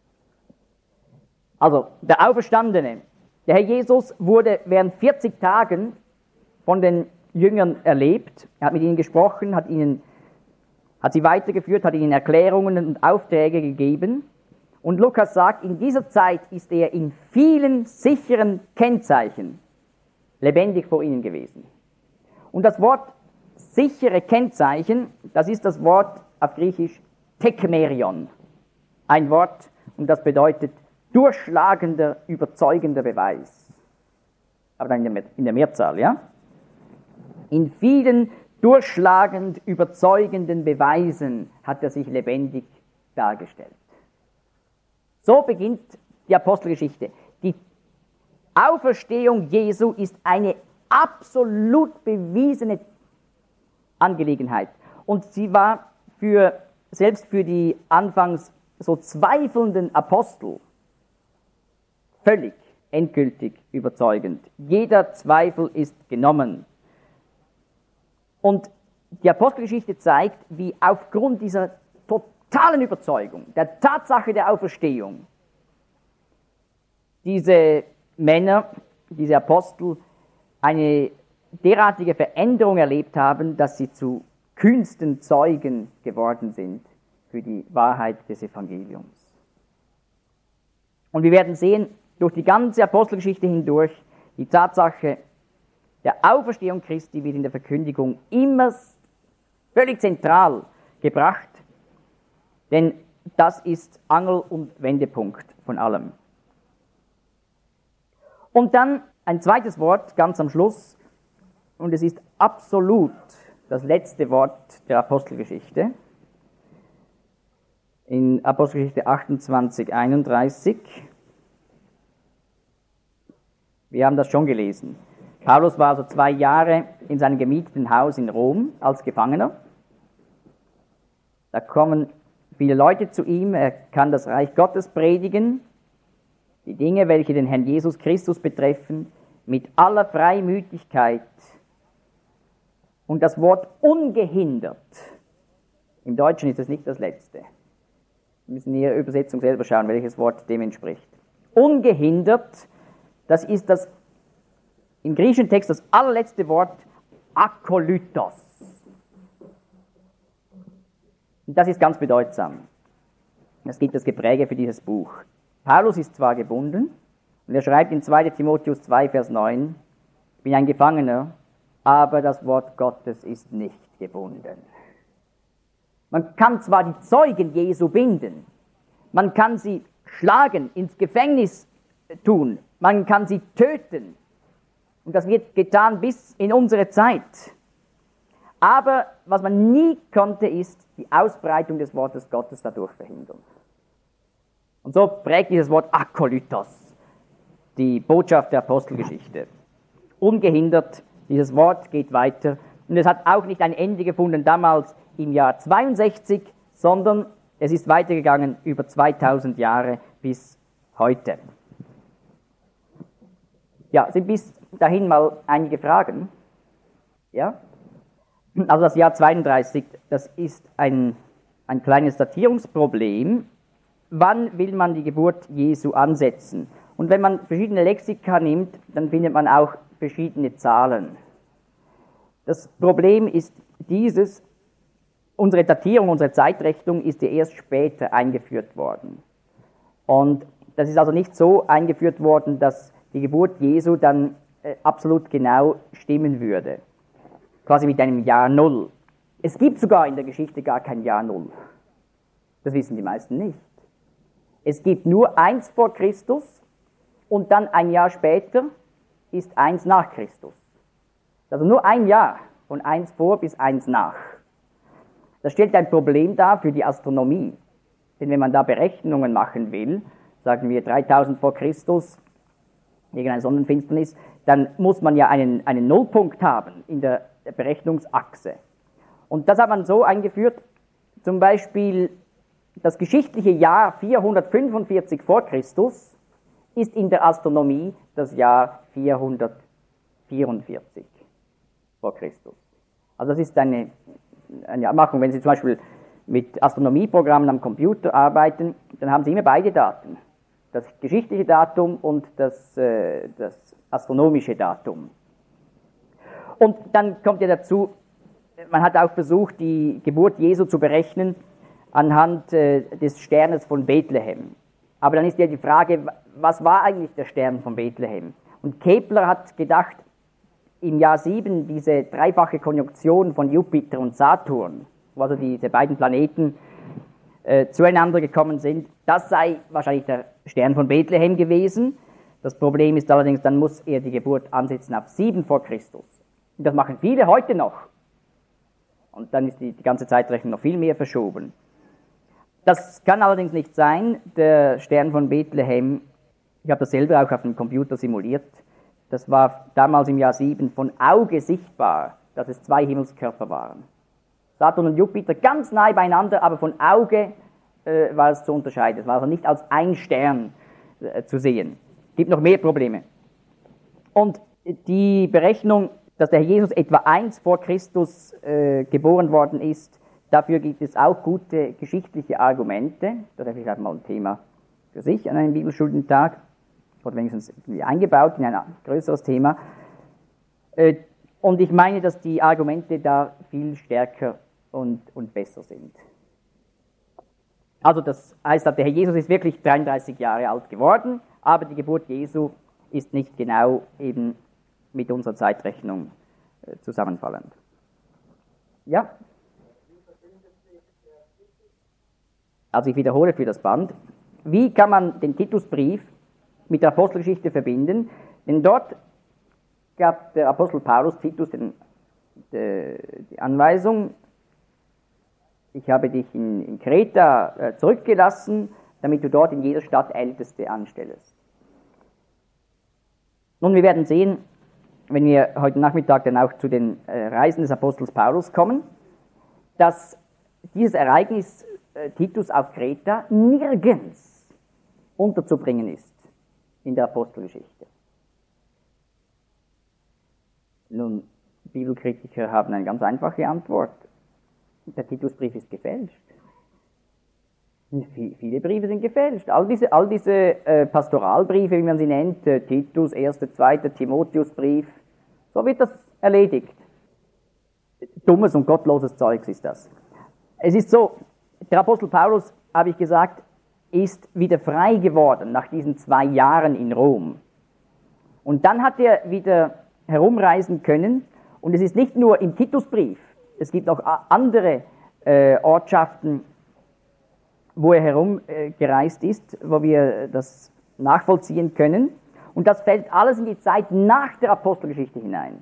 A: Also, der Auferstandene, der Herr Jesus, wurde während 40 Tagen von den Jüngern erlebt. Er hat mit ihnen gesprochen, hat sie weitergeführt, hat ihnen Erklärungen und Aufträge gegeben. Und Lukas sagt, in dieser Zeit ist er in vielen sicheren Kennzeichen lebendig vor ihnen gewesen. Und das Wort sichere Kennzeichen, das ist das Wort auf Griechisch tekmerion. Ein Wort, und das bedeutet durchschlagender, überzeugender Beweis. Aber dann in der Mehrzahl, ja? In vielen durchschlagend überzeugenden Beweisen hat er sich lebendig dargestellt. So beginnt die Apostelgeschichte. Die Auferstehung Jesu ist eine absolut bewiesene Angelegenheit. Und sie war selbst für die anfangs so zweifelnden Apostel völlig endgültig überzeugend. Jeder Zweifel ist genommen. Und die Apostelgeschichte zeigt, wie aufgrund dieser totalen Überzeugung, der Tatsache der Auferstehung, diese Männer, diese Apostel, eine derartige Veränderung erlebt haben, dass sie zu kühnsten Zeugen geworden sind für die Wahrheit des Evangeliums. Und wir werden sehen, durch die ganze Apostelgeschichte hindurch, die Tatsache der Auferstehung Christi wird in der Verkündigung immer völlig zentral gebracht, denn das ist Angel- und Wendepunkt von allem. Und dann ein zweites Wort ganz am Schluss, und es ist absolut das letzte Wort der Apostelgeschichte. In Apostelgeschichte 28, 31. Wir haben das schon gelesen. Paulus war also 2 Jahre in seinem gemieteten Haus in Rom als Gefangener. Da kommen viele Leute zu ihm, er kann das Reich Gottes predigen, die Dinge, welche den Herrn Jesus Christus betreffen, mit aller Freimütigkeit. Und das Wort ungehindert, im Deutschen ist es nicht das letzte. Wir müssen in Ihrer Übersetzung selber schauen, welches Wort dem entspricht. Ungehindert, das ist das im griechischen Text das allerletzte Wort, akolytos. Und das ist ganz bedeutsam. Das gibt das Gepräge für dieses Buch. Paulus ist zwar gebunden, und er schreibt in 2. Timotheus 2, Vers 9, ich bin ein Gefangener, aber das Wort Gottes ist nicht gebunden. Man kann zwar die Zeugen Jesu binden, man kann sie schlagen, ins Gefängnis tun, man kann sie töten, und das wird getan bis in unsere Zeit. Aber was man nie konnte, ist die Ausbreitung des Wortes Gottes dadurch verhindern. Und so prägt dieses Wort Akolytos die Botschaft der Apostelgeschichte. Ungehindert, dieses Wort geht weiter. Und es hat auch nicht ein Ende gefunden damals im Jahr 62, sondern es ist weitergegangen über 2000 Jahre bis heute. Ja, sind bis dahin mal einige Fragen. Ja? Also das Jahr 32, das ist ein kleines Datierungsproblem. Wann will man die Geburt Jesu ansetzen? Und wenn man verschiedene Lexika nimmt, dann findet man auch verschiedene Zahlen. Das Problem ist dieses: Unsere Datierung, unsere Zeitrechnung ist ja erst später eingeführt worden. Und das ist also nicht so eingeführt worden, dass die Geburt Jesu dann absolut genau stimmen würde. Quasi mit einem Jahr Null. Es gibt sogar in der Geschichte gar kein Jahr Null. Das wissen die meisten nicht. Es gibt nur 1 vor Christus und dann ein Jahr später ist 1 nach Christus. Also nur ein Jahr, von 1 vor bis 1 nach. Das stellt ein Problem dar für die Astronomie. Denn wenn man da Berechnungen machen will, sagen wir 3000 vor Christus, irgendeine Sonnenfinsternis, dann muss man ja einen Nullpunkt haben in der Berechnungsachse. Und das hat man so eingeführt, zum Beispiel das geschichtliche Jahr 445 vor Christus ist in der Astronomie das Jahr 444 vor Christus. Also das ist eine Abmachung. Wenn Sie zum Beispiel mit Astronomieprogrammen am Computer arbeiten, dann haben Sie immer beide Daten. Das geschichtliche Datum und das astronomische Datum. Und dann kommt ja dazu, man hat auch versucht, die Geburt Jesu zu berechnen anhand des Sternes von Bethlehem. Aber dann ist ja die Frage, was war eigentlich der Stern von Bethlehem? Und Kepler hat gedacht, im Jahr 7 diese dreifache Konjunktion von Jupiter und Saturn, wo also diese beiden Planeten zueinander gekommen sind, das sei wahrscheinlich der Stern von Bethlehem gewesen. Das Problem ist allerdings, dann muss er die Geburt ansetzen auf 7 vor Christus. Und das machen viele heute noch. Und dann ist die ganze Zeitrechnung noch viel mehr verschoben. Das kann allerdings nicht sein. Der Stern von Bethlehem, ich habe das selber auch auf dem Computer simuliert, das war damals im Jahr 7 von Auge sichtbar, dass es 2 Himmelskörper waren. Saturn und Jupiter ganz nahe beieinander, aber von Auge war es zu unterscheiden. Es war also nicht als ein Stern zu sehen. Es gibt noch mehr Probleme. Und die Berechnung, dass der Jesus etwa 1 vor Christus geboren worden ist, dafür gibt es auch gute geschichtliche Argumente. Das ist vielleicht mal ein Thema für sich an einem Bibelstudentag oder wenigstens eingebaut in ein größeres Thema. Und ich meine, dass die Argumente da viel stärker und besser sind. Also das heißt, der Herr Jesus ist wirklich 33 Jahre alt geworden, aber die Geburt Jesu ist nicht genau eben mit unserer Zeitrechnung zusammenfallend. Ja? Also ich wiederhole für das Band. Wie kann man den Titusbrief mit der Apostelgeschichte verbinden? Denn dort gab der Apostel Paulus Titus die Anweisung, ich habe dich in Kreta zurückgelassen, damit du dort in jeder Stadt Älteste anstellst. Nun, wir werden sehen, wenn wir heute Nachmittag dann auch zu den Reisen des Apostels Paulus kommen, dass dieses Ereignis Titus auf Kreta nirgends unterzubringen ist in der Apostelgeschichte. Nun, Bibelkritiker haben eine ganz einfache Antwort. Der Titusbrief ist gefälscht. Viele Briefe sind gefälscht. All diese Pastoralbriefe, wie man sie nennt, Titus, 1., 2., Timotheusbrief, so wird das erledigt. Dummes und gottloses Zeugs ist das. Es ist so, der Apostel Paulus, habe ich gesagt, ist wieder frei geworden nach diesen 2 Jahren in Rom. Und dann hat er wieder herumreisen können. Und es ist nicht nur im Titusbrief, es gibt noch andere Ortschaften, wo er herumgereist ist, wo wir das nachvollziehen können. Und das fällt alles in die Zeit nach der Apostelgeschichte hinein.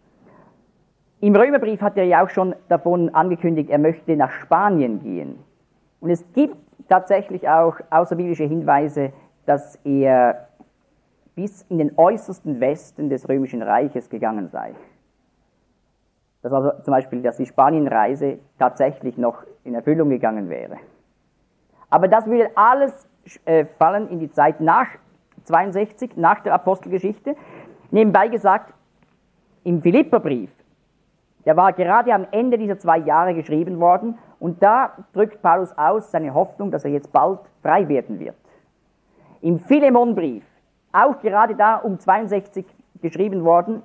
A: Im Römerbrief hat er ja auch schon davon angekündigt, er möchte nach Spanien gehen. Und es gibt tatsächlich auch außerbiblische Hinweise, dass er bis in den äußersten Westen des Römischen Reiches gegangen sei. Dass also zum Beispiel, dass die Spanienreise tatsächlich noch in Erfüllung gegangen wäre. Aber das würde alles fallen in die Zeit nach 62, nach der Apostelgeschichte. Nebenbei gesagt, im Philipperbrief, der war gerade am Ende dieser 2 Jahre geschrieben worden, und da drückt Paulus aus seine Hoffnung, dass er jetzt bald frei werden wird. Im Philemonbrief, auch gerade da um 62 geschrieben worden,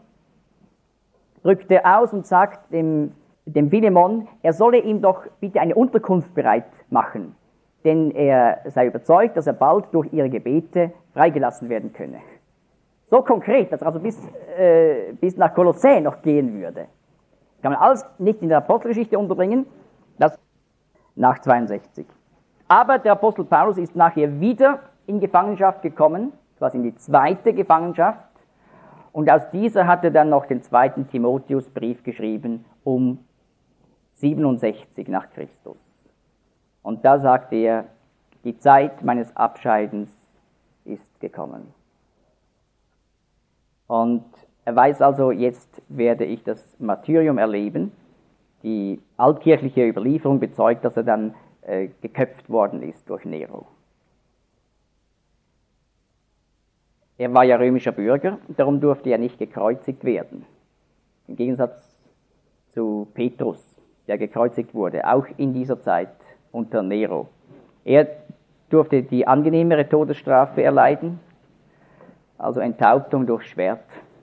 A: drückt er aus und sagt dem Philemon, er solle ihm doch bitte eine Unterkunft bereit machen, denn er sei überzeugt, dass er bald durch ihre Gebete freigelassen werden könne. So konkret, dass er also bis nach Kolossä noch gehen würde. Kann man alles nicht in der Apostelgeschichte unterbringen, das nach 62. Aber der Apostel Paulus ist nachher wieder in Gefangenschaft gekommen, quasi in die 2. Gefangenschaft, und aus dieser hat er dann noch den 2. Timotheusbrief geschrieben, um 67 nach Christus. Und da sagt er, die Zeit meines Abscheidens ist gekommen. Und er weiß also, jetzt werde ich das Martyrium erleben. Die altkirchliche Überlieferung bezeugt, dass er dann geköpft worden ist durch Nero. Er war ja römischer Bürger, darum durfte er nicht gekreuzigt werden. Im Gegensatz zu Petrus, der gekreuzigt wurde, auch in dieser Zeit unter Nero. Er durfte die angenehmere Todesstrafe erleiden, also Enthauptung durch Schwert.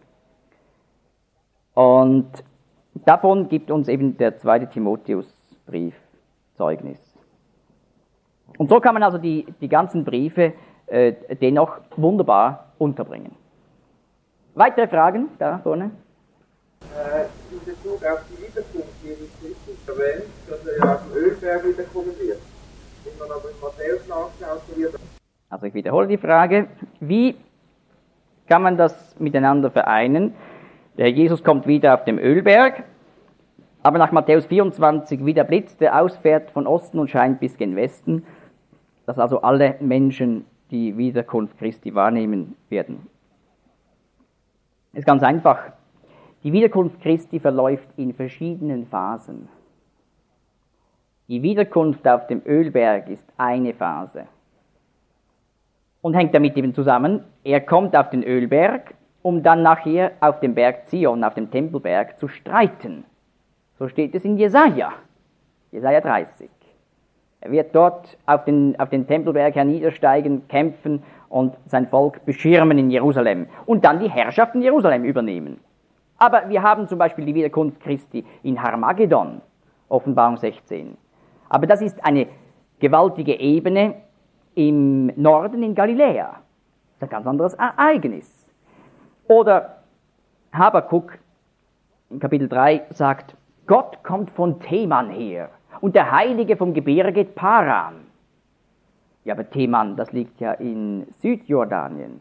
A: Und davon gibt uns eben der 2. Timotheusbrief Zeugnis. Und so kann man also die ganzen Briefe dennoch wunderbar unterbringen. Weitere Fragen da vorne?
B: In Bezug auf die Wiederkunft Jesus Christus erwähnt, dass er ja auf dem Ölberg wiederkommen wird. Wenn man aber in Matthäus nachschaut, so wird
A: Also ich wiederhole die Frage, wie kann man das miteinander vereinen? Der Jesus kommt wieder auf dem Ölberg, aber nach Matthäus 24 wie der Blitz, der ausfährt von Osten und scheint bis gen Westen, dass also alle Menschen die Wiederkunft Christi wahrnehmen werden. Es ist ganz einfach. Die Wiederkunft Christi verläuft in verschiedenen Phasen. Die Wiederkunft auf dem Ölberg ist eine Phase und hängt damit eben zusammen, er kommt auf den Ölberg, um dann nachher auf dem Berg Zion, auf dem Tempelberg, zu streiten. So steht es in Jesaja 30. Er wird dort auf den Tempelberg herniedersteigen, kämpfen und sein Volk beschirmen in Jerusalem und dann die Herrschaft in Jerusalem übernehmen. Aber wir haben zum Beispiel die Wiederkunft Christi in Harmagedon, Offenbarung 16. Aber das ist eine gewaltige Ebene im Norden in Galiläa. ist ein ganz anderes Ereignis. Oder Habakuk in Kapitel 3 sagt, Gott kommt von Teman her und der Heilige vom Gebirge Paran. Ja, aber Teman, das liegt ja in Südjordanien.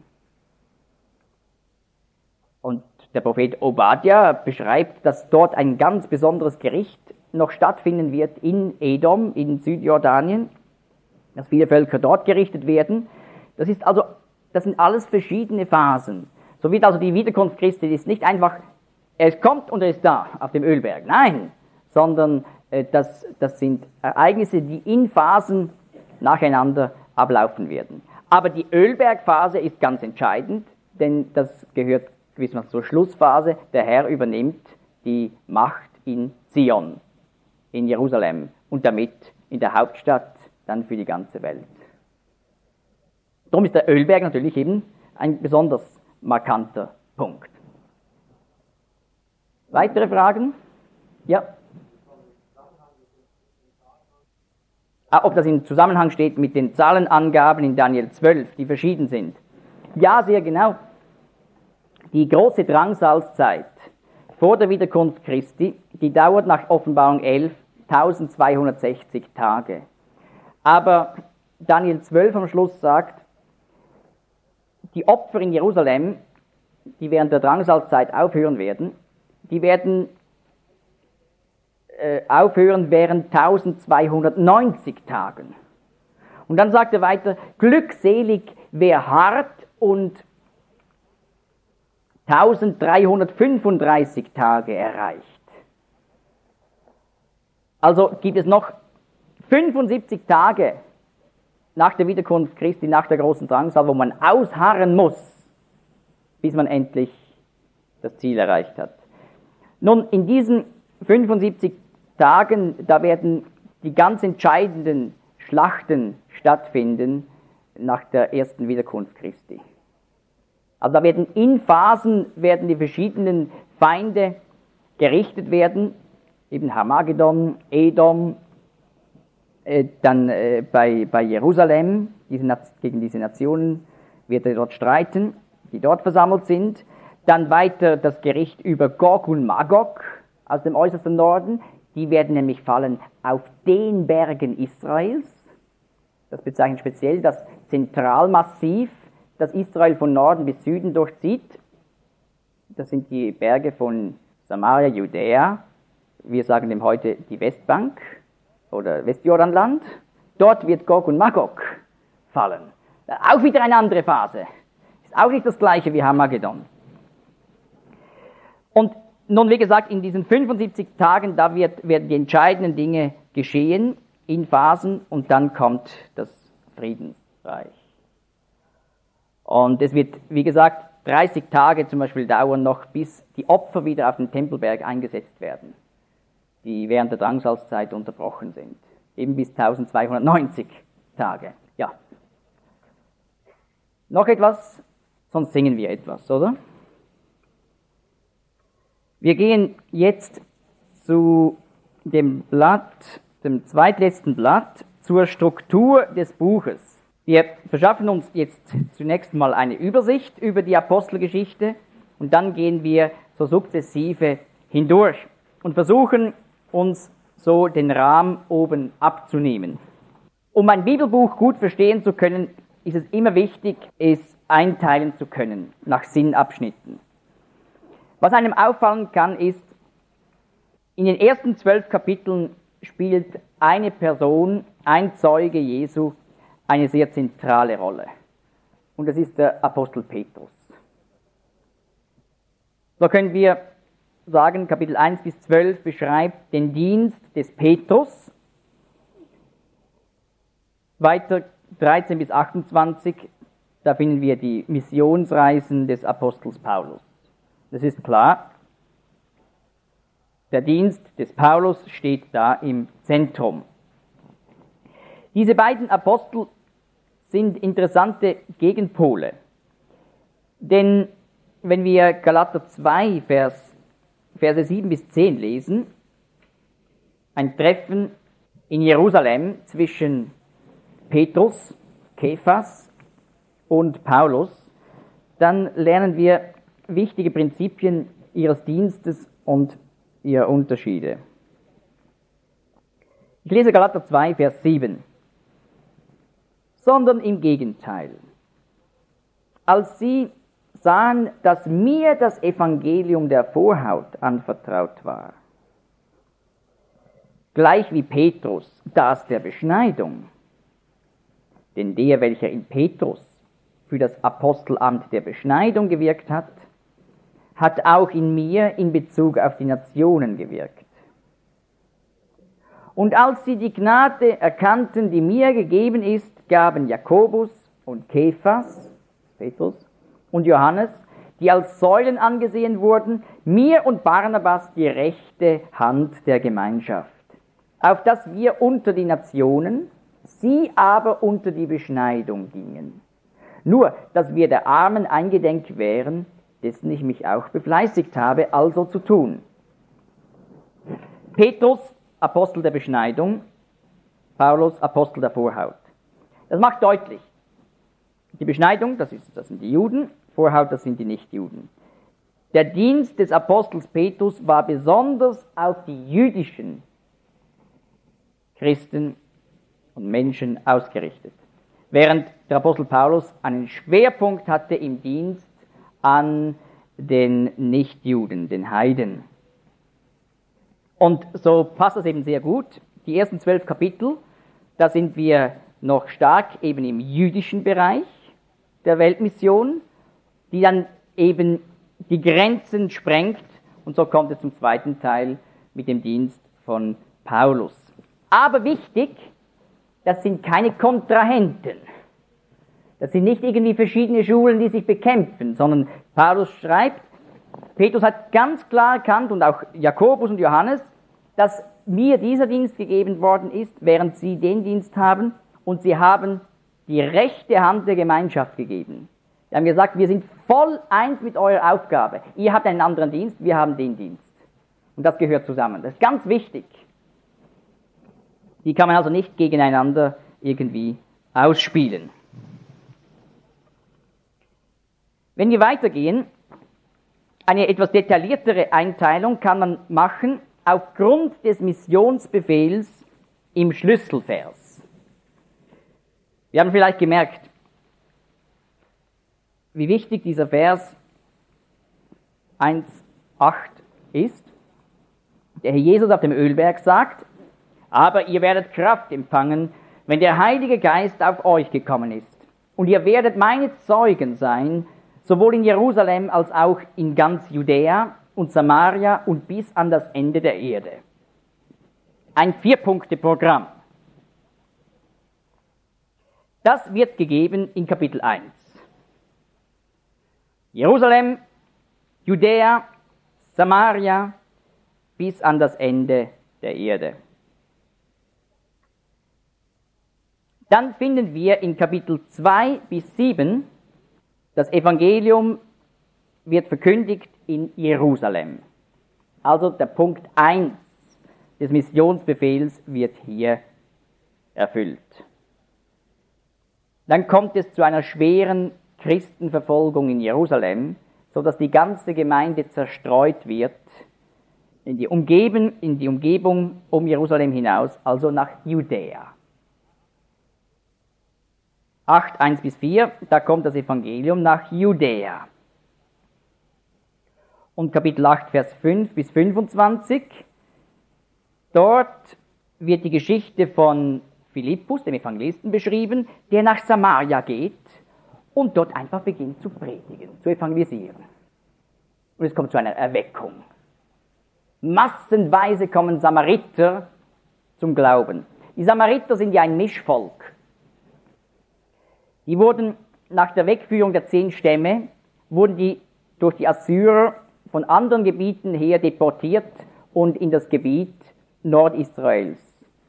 A: Und der Prophet Obadja beschreibt, dass dort ein ganz besonderes Gericht noch stattfinden wird in Edom, in Südjordanien, dass viele Völker dort gerichtet werden. Das sind alles verschiedene Phasen. So wird also die Wiederkunft Christi ist nicht einfach, er kommt und er ist da auf dem Ölberg. Nein, sondern das sind Ereignisse, die in Phasen nacheinander ablaufen werden. Aber die Ölbergphase ist ganz entscheidend, denn das gehört gewissermaßen zur Schlussphase. Der Herr übernimmt die Macht in Zion, in Jerusalem und damit in der Hauptstadt dann für die ganze Welt. Darum ist der Ölberg natürlich eben ein besonders markanter Punkt. Weitere Fragen? Ja? Ob das in Zusammenhang steht mit den Zahlenangaben in Daniel 12, die verschieden sind. Ja, sehr genau. Die große Drangsalzzeit vor der Wiederkunft Christi, die dauert nach Offenbarung 11 1260 Tage. Aber Daniel 12 am Schluss sagt, die Opfer in Jerusalem, die während der Drangsalzzeit aufhören werden, die werden aufhören während 1290 Tagen. Und dann sagt er weiter, glückselig, wer hart und 1335 Tage erreicht. Also gibt es noch 75 Tage nach der Wiederkunft Christi, nach der großen Drangsal, wo man ausharren muss, bis man endlich das Ziel erreicht hat. Nun, in diesen 75 Tagen, da werden die ganz entscheidenden Schlachten stattfinden nach der ersten Wiederkunft Christi. Also da werden in Phasen die verschiedenen Feinde gerichtet werden, eben Harmagedon, Edom, dann bei Jerusalem, gegen diese Nationen wird er dort streiten, die dort versammelt sind. Dann weiter das Gericht über Gog und Magog aus dem äußersten Norden. Die werden nämlich fallen auf den Bergen Israels. Das bezeichnet speziell das Zentralmassiv, das Israel von Norden bis Süden durchzieht. Das sind die Berge von Samaria, Judäa. Wir sagen dem heute die Westbank oder Westjordanland. Dort wird Gog und Magog fallen. Auch wieder eine andere Phase. Ist auch nicht das gleiche wie Harmagedon. Und nun, wie gesagt, in diesen 75 Tagen, da werden die entscheidenden Dinge geschehen in Phasen und dann kommt das Friedensreich. Und es wird, wie gesagt, 30 Tage zum Beispiel dauern noch, bis die Opfer wieder auf den Tempelberg eingesetzt werden, die während der Drangsalzzeit unterbrochen sind. Eben bis 1290 Tage. Ja. Noch etwas? Sonst singen wir etwas, oder? Wir gehen jetzt zu dem Blatt, dem zweitletzten Blatt, zur Struktur des Buches. Wir verschaffen uns jetzt zunächst mal eine Übersicht über die Apostelgeschichte und dann gehen wir so sukzessive hindurch und versuchen uns so den Rahmen oben abzunehmen. Um ein Bibelbuch gut verstehen zu können, ist es immer wichtig, es einteilen zu können nach Sinnabschnitten. Was einem auffallen kann, ist, in den ersten 12 Kapiteln spielt eine Person, ein Zeuge Jesu, eine sehr zentrale Rolle. Und das ist der Apostel Petrus. So können wir sagen, Kapitel 1 bis 12 beschreibt den Dienst des Petrus. Weiter 13 bis 28, da finden wir die Missionsreisen des Apostels Paulus. Das ist klar, der Dienst des Paulus steht da im Zentrum. Diese beiden Apostel sind interessante Gegenpole. Denn wenn wir Galater 2, Verse 7 bis 10 lesen, ein Treffen in Jerusalem zwischen Petrus, Kephas und Paulus, dann lernen wir wichtige Prinzipien ihres Dienstes und ihrer Unterschiede. Ich lese Galater 2, Vers 7. Sondern im Gegenteil. Als sie sahen, dass mir das Evangelium der Vorhaut anvertraut war, gleich wie Petrus das der Beschneidung, denn der, welcher in Petrus für das Apostelamt der Beschneidung gewirkt hat, hat auch in mir in Bezug auf die Nationen gewirkt. Und als sie die Gnade erkannten, die mir gegeben ist, gaben Jakobus und Kephas, Petrus, und Johannes, die als Säulen angesehen wurden, mir und Barnabas die rechte Hand der Gemeinschaft, auf dass wir unter die Nationen, sie aber unter die Beschneidung gingen. Nur, dass wir der Armen eingedenk wären, dessen ich mich auch befleißigt habe, also zu tun. Petrus, Apostel der Beschneidung, Paulus, Apostel der Vorhaut. Das macht deutlich, die Beschneidung, das sind die Juden, Vorhaut, das sind die Nichtjuden. Der Dienst des Apostels Petrus war besonders auf die jüdischen Christen und Menschen ausgerichtet, während der Apostel Paulus einen Schwerpunkt hatte im Dienst an den Nichtjuden, den Heiden. Und so passt das eben sehr gut. Die ersten 12 Kapitel, da sind wir noch stark eben im jüdischen Bereich der Weltmission, die dann eben die Grenzen sprengt. Und so kommt es zum zweiten Teil mit dem Dienst von Paulus. Aber wichtig, das sind keine Kontrahenten. Das sind nicht irgendwie verschiedene Schulen, die sich bekämpfen, sondern Paulus schreibt, Petrus hat ganz klar erkannt und auch Jakobus und Johannes, dass mir dieser Dienst gegeben worden ist, während sie den Dienst haben, und sie haben die rechte Hand der Gemeinschaft gegeben. Sie haben gesagt, wir sind voll eins mit eurer Aufgabe. Ihr habt einen anderen Dienst, wir haben den Dienst. Und das gehört zusammen. Das ist ganz wichtig. Die kann man also nicht gegeneinander irgendwie ausspielen. Wenn wir weitergehen, eine etwas detailliertere Einteilung kann man machen aufgrund des Missionsbefehls im Schlüsselvers. Wir haben vielleicht gemerkt, wie wichtig dieser Vers 1,8 ist. Der Herr Jesus auf dem Ölberg sagt, aber ihr werdet Kraft empfangen, wenn der Heilige Geist auf euch gekommen ist. Und ihr werdet meine Zeugen sein, sowohl in Jerusalem als auch in ganz Judäa und Samaria und bis an das Ende der Erde. Ein 4-Punkte-Programm. Das wird gegeben in Kapitel 1. Jerusalem, Judäa, Samaria bis an das Ende der Erde. Dann finden wir in Kapitel 2 bis 7, das Evangelium wird verkündigt in Jerusalem. Also der Punkt 1 des Missionsbefehls wird hier erfüllt. Dann kommt es zu einer schweren Christenverfolgung in Jerusalem, sodass die ganze Gemeinde zerstreut wird in die Umgebung um Jerusalem hinaus, also nach Judäa. 8, 1 bis 4, da kommt das Evangelium nach Judäa. Und Kapitel 8, Vers 5 bis 25, dort wird die Geschichte von Philippus, dem Evangelisten, beschrieben, der nach Samaria geht und dort einfach beginnt zu predigen, zu evangelisieren. Und es kommt zu einer Erweckung. Massenweise kommen Samariter zum Glauben. Die Samariter sind ja ein Mischvolk. Die wurden nach der Wegführung der 10 Stämme, wurden die durch die Assyrer von anderen Gebieten her deportiert und in das Gebiet Nordisrael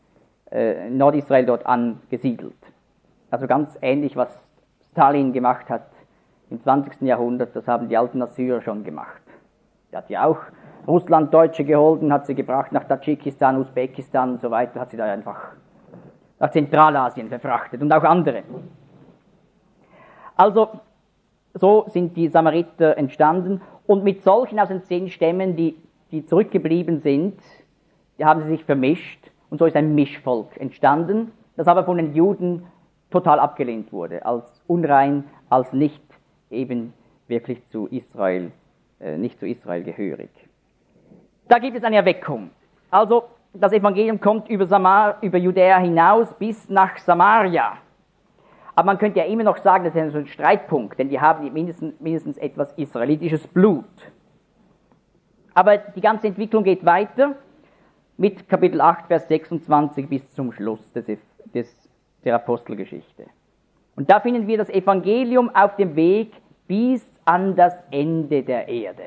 A: dort angesiedelt. Also ganz ähnlich, was Stalin gemacht hat im 20. Jahrhundert, das haben die alten Assyrer schon gemacht. Er hat ja auch Russlanddeutsche geholfen, hat sie gebracht nach Tadschikistan, Usbekistan und so weiter, hat sie da einfach nach Zentralasien verfrachtet und auch andere. Also so sind die Samariter entstanden. Und mit solchen aus den 10 Stämmen, die zurückgeblieben sind, die haben sie sich vermischt. Und so ist ein Mischvolk entstanden, das aber von den Juden total abgelehnt wurde, als unrein, als nicht eben wirklich zu Israel, nicht zu Israel gehörig. Da gibt es eine Erweckung. Also das Evangelium kommt über Judäa hinaus bis nach Samaria. Aber man könnte ja immer noch sagen, das ist so ein Streitpunkt, denn die haben mindestens etwas israelitisches Blut. Aber die ganze Entwicklung geht weiter mit Kapitel 8, Vers 26 bis zum Schluss der Apostelgeschichte. Und da finden wir das Evangelium auf dem Weg bis an das Ende der Erde.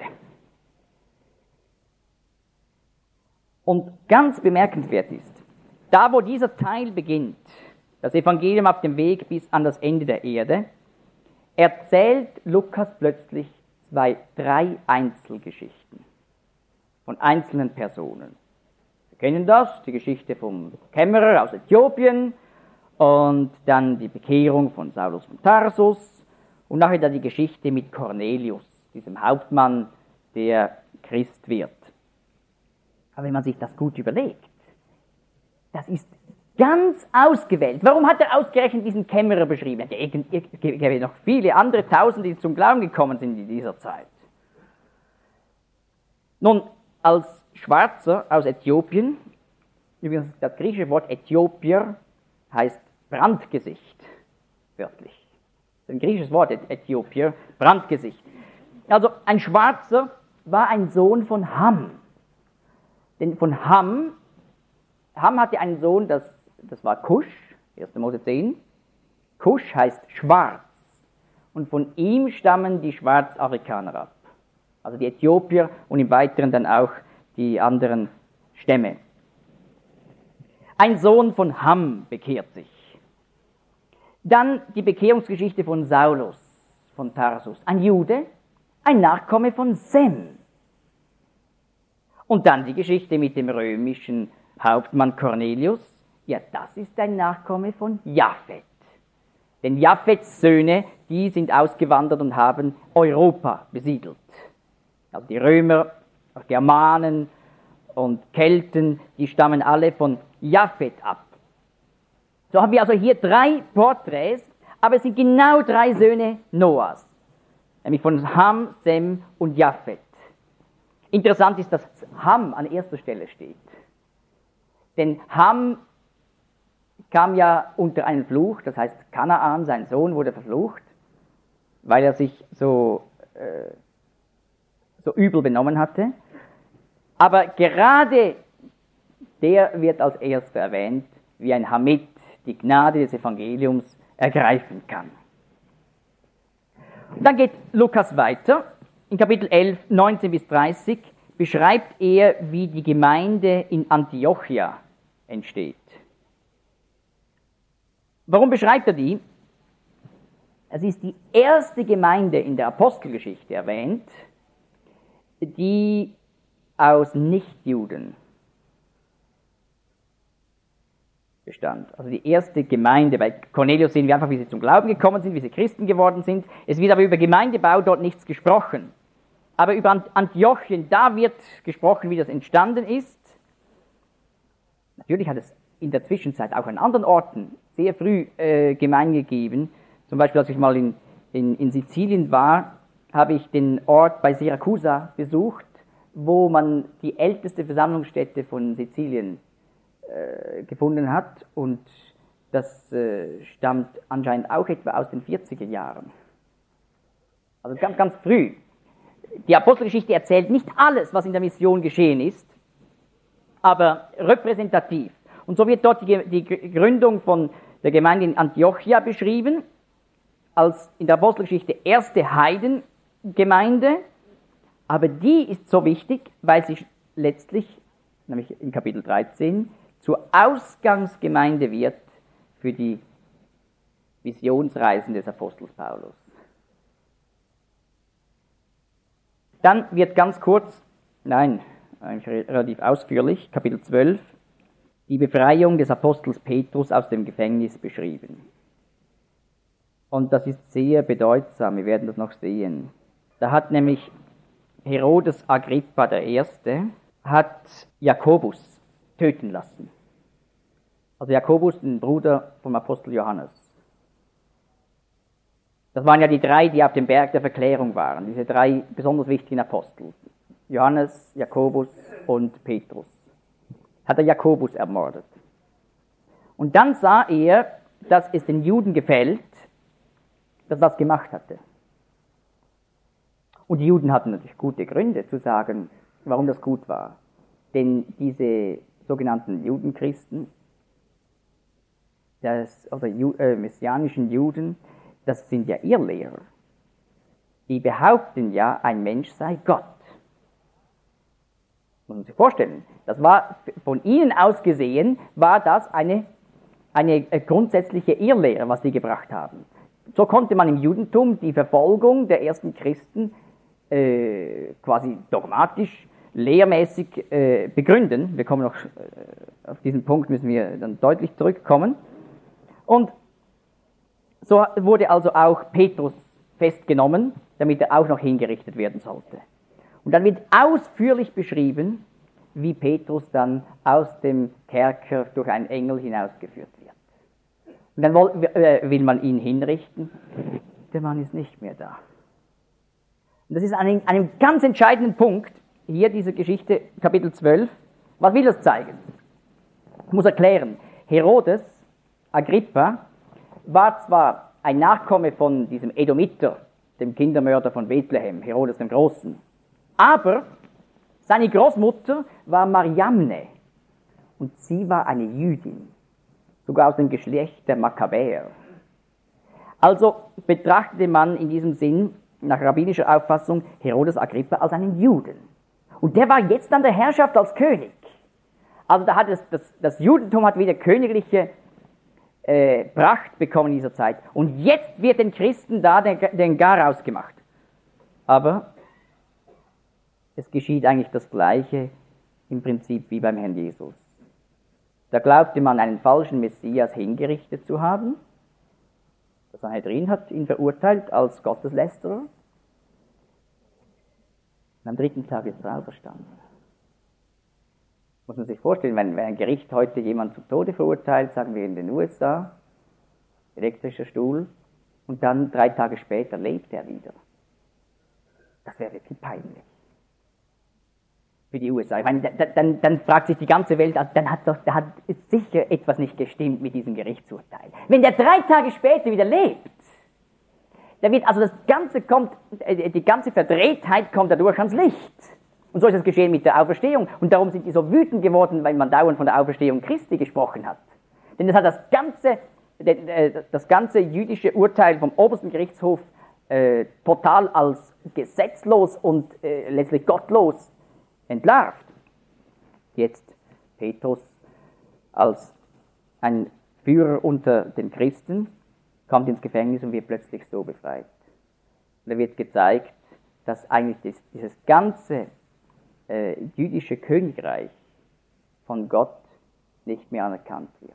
A: Und ganz bemerkenswert ist, da wo dieser Teil beginnt, das Evangelium auf dem Weg bis an das Ende der Erde, erzählt Lukas plötzlich 3 Einzelgeschichten von einzelnen Personen. Wir kennen das, die Geschichte vom Kämmerer aus Äthiopien und dann die Bekehrung von Saulus von Tarsus und nachher dann die Geschichte mit Cornelius, diesem Hauptmann, der Christ wird. Aber wenn man sich das gut überlegt, das ist ganz ausgewählt. Warum hat er ausgerechnet diesen Kämmerer beschrieben? Es gäbe noch viele andere Tausende, die zum Glauben gekommen sind in dieser Zeit. Nun, als Schwarzer aus Äthiopien, übrigens das griechische Wort Äthiopier heißt Brandgesicht, wörtlich. Das ist ein griechisches Wort, Äthiopier, Brandgesicht. Also ein Schwarzer war ein Sohn von Ham. Denn von Ham hatte einen Sohn, das war Kusch, 1. Mose 10. Kusch heißt schwarz. Und von ihm stammen die Schwarzafrikaner ab. Also die Äthiopier und im Weiteren dann auch die anderen Stämme. Ein Sohn von Ham bekehrt sich. Dann die Bekehrungsgeschichte von Saulus von Tarsus. Ein Jude, ein Nachkomme von Sem. Und dann die Geschichte mit dem römischen Hauptmann Cornelius. Ja, das ist ein Nachkomme von Japhet. Denn Japhets Söhne, die sind ausgewandert und haben Europa besiedelt. Also die Römer, Germanen und Kelten, die stammen alle von Japhet ab. So haben wir also hier 3 Porträts, aber es sind genau 3 Söhne Noahs. Nämlich von Ham, Sem und Japhet. Interessant ist, dass Ham an erster Stelle steht. Denn Ham kam ja unter einen Fluch, das heißt Kanaan, sein Sohn, wurde verflucht, weil er sich so übel benommen hatte. Aber gerade der wird als erster erwähnt, wie ein Hamit die Gnade des Evangeliums ergreifen kann. Dann geht Lukas weiter. In Kapitel 11, 19 bis 30 beschreibt er, wie die Gemeinde in Antiochia entsteht. Warum beschreibt er die? Es ist die erste Gemeinde in der Apostelgeschichte erwähnt, die aus Nichtjuden bestand. Also die erste Gemeinde. Bei Cornelius sehen wir einfach, wie sie zum Glauben gekommen sind, wie sie Christen geworden sind. Es wird aber über Gemeindebau dort nichts gesprochen. Aber über Antiochien, da wird gesprochen, wie das entstanden ist. Natürlich hat es in der Zwischenzeit auch an anderen Orten sehr früh Gemeinden gegeben. Zum Beispiel, als ich mal in Sizilien war, habe ich den Ort bei Syrakusa besucht, wo man die älteste Versammlungsstätte von Sizilien gefunden hat. Und das stammt anscheinend auch etwa aus den 40er Jahren. Also ganz, ganz früh. Die Apostelgeschichte erzählt nicht alles, was in der Mission geschehen ist, aber repräsentativ. Und so wird dort die Gründung von der Gemeinde in Antiochia beschrieben, als in der Apostelgeschichte erste Heidengemeinde, aber die ist so wichtig, weil sie letztlich, nämlich in Kapitel 13, zur Ausgangsgemeinde wird für die Missionsreisen des Apostels Paulus. Dann wird ganz kurz, eigentlich relativ ausführlich, Kapitel 12, die Befreiung des Apostels Petrus aus dem Gefängnis beschrieben. Und das ist sehr bedeutsam, wir werden das noch sehen. Da hat nämlich Herodes Agrippa I. hat Jakobus töten lassen. Also Jakobus, den Bruder vom Apostel Johannes. Das waren ja die drei, die auf dem Berg der Verklärung waren, diese drei besonders wichtigen Apostel. Johannes, Jakobus und Petrus. Hat er Jakobus ermordet. Und dann sah er, dass es den Juden gefällt, dass er das gemacht hatte. Und die Juden hatten natürlich gute Gründe zu sagen, warum das gut war. Denn diese sogenannten Judenchristen, messianischen Juden, das sind ja Irrlehrer. Die behaupten ja, ein Mensch sei Gott. Muss man sich vorstellen. Das war, von ihnen aus gesehen, war das eine grundsätzliche Irrlehre, was sie gebracht haben. So konnte man im Judentum die Verfolgung der ersten Christen quasi dogmatisch, lehrmäßig begründen. Wir kommen noch, auf diesen Punkt müssen wir dann deutlich zurückkommen. Und so wurde also auch Petrus festgenommen, damit er auch noch hingerichtet werden sollte. Und dann wird ausführlich beschrieben, wie Petrus dann aus dem Kerker durch einen Engel hinausgeführt wird. Und dann will man ihn hinrichten. Der Mann ist nicht mehr da. Und das ist an einem ganz entscheidenden Punkt, hier diese Geschichte, Kapitel 12. Was will das zeigen? Ich muss erklären, Herodes Agrippa war zwar ein Nachkomme von diesem Edomiter, dem Kindermörder von Bethlehem, Herodes dem Großen, aber seine Großmutter war Mariamne und sie war eine Jüdin, sogar aus dem Geschlecht der Makkabäer. Also betrachtete man in diesem Sinn, nach rabbinischer Auffassung, Herodes Agrippa als einen Juden. Und der war jetzt an der Herrschaft als König. Also da hat das Judentum hat wieder königliche Pracht bekommen in dieser Zeit. Und jetzt wird den Christen da den Gar ausgemacht. Aber es geschieht eigentlich das Gleiche im Prinzip wie beim Herrn Jesus. Da glaubte man, einen falschen Messias hingerichtet zu haben. Das Sanhedrin hat ihn verurteilt als Gotteslästerer. Und am dritten Tag ist er auferstanden. Muss man sich vorstellen, wenn ein Gericht heute jemand zum Tode verurteilt, sagen wir in den USA, elektrischer Stuhl, und dann 3 Tage später lebt er wieder. Das wäre wirklich peinlich. Für die USA. Ich meine, dann fragt sich die ganze Welt, da hat sicher etwas nicht gestimmt mit diesem Gerichtsurteil. Wenn der 3 Tage später wieder lebt, da wird also die ganze Verdrehtheit kommt dadurch ans Licht. Und so ist es geschehen mit der Auferstehung. Und darum sind die so wütend geworden, weil man dauernd von der Auferstehung Christi gesprochen hat. Denn es hat das ganze jüdische Urteil vom obersten Gerichtshof total als gesetzlos und letztlich gottlos entlarvt. Jetzt Petrus als ein Führer unter den Christen kommt ins Gefängnis und wird plötzlich so befreit. Und da wird gezeigt, dass eigentlich dieses ganze jüdische Königreich von Gott nicht mehr anerkannt wird.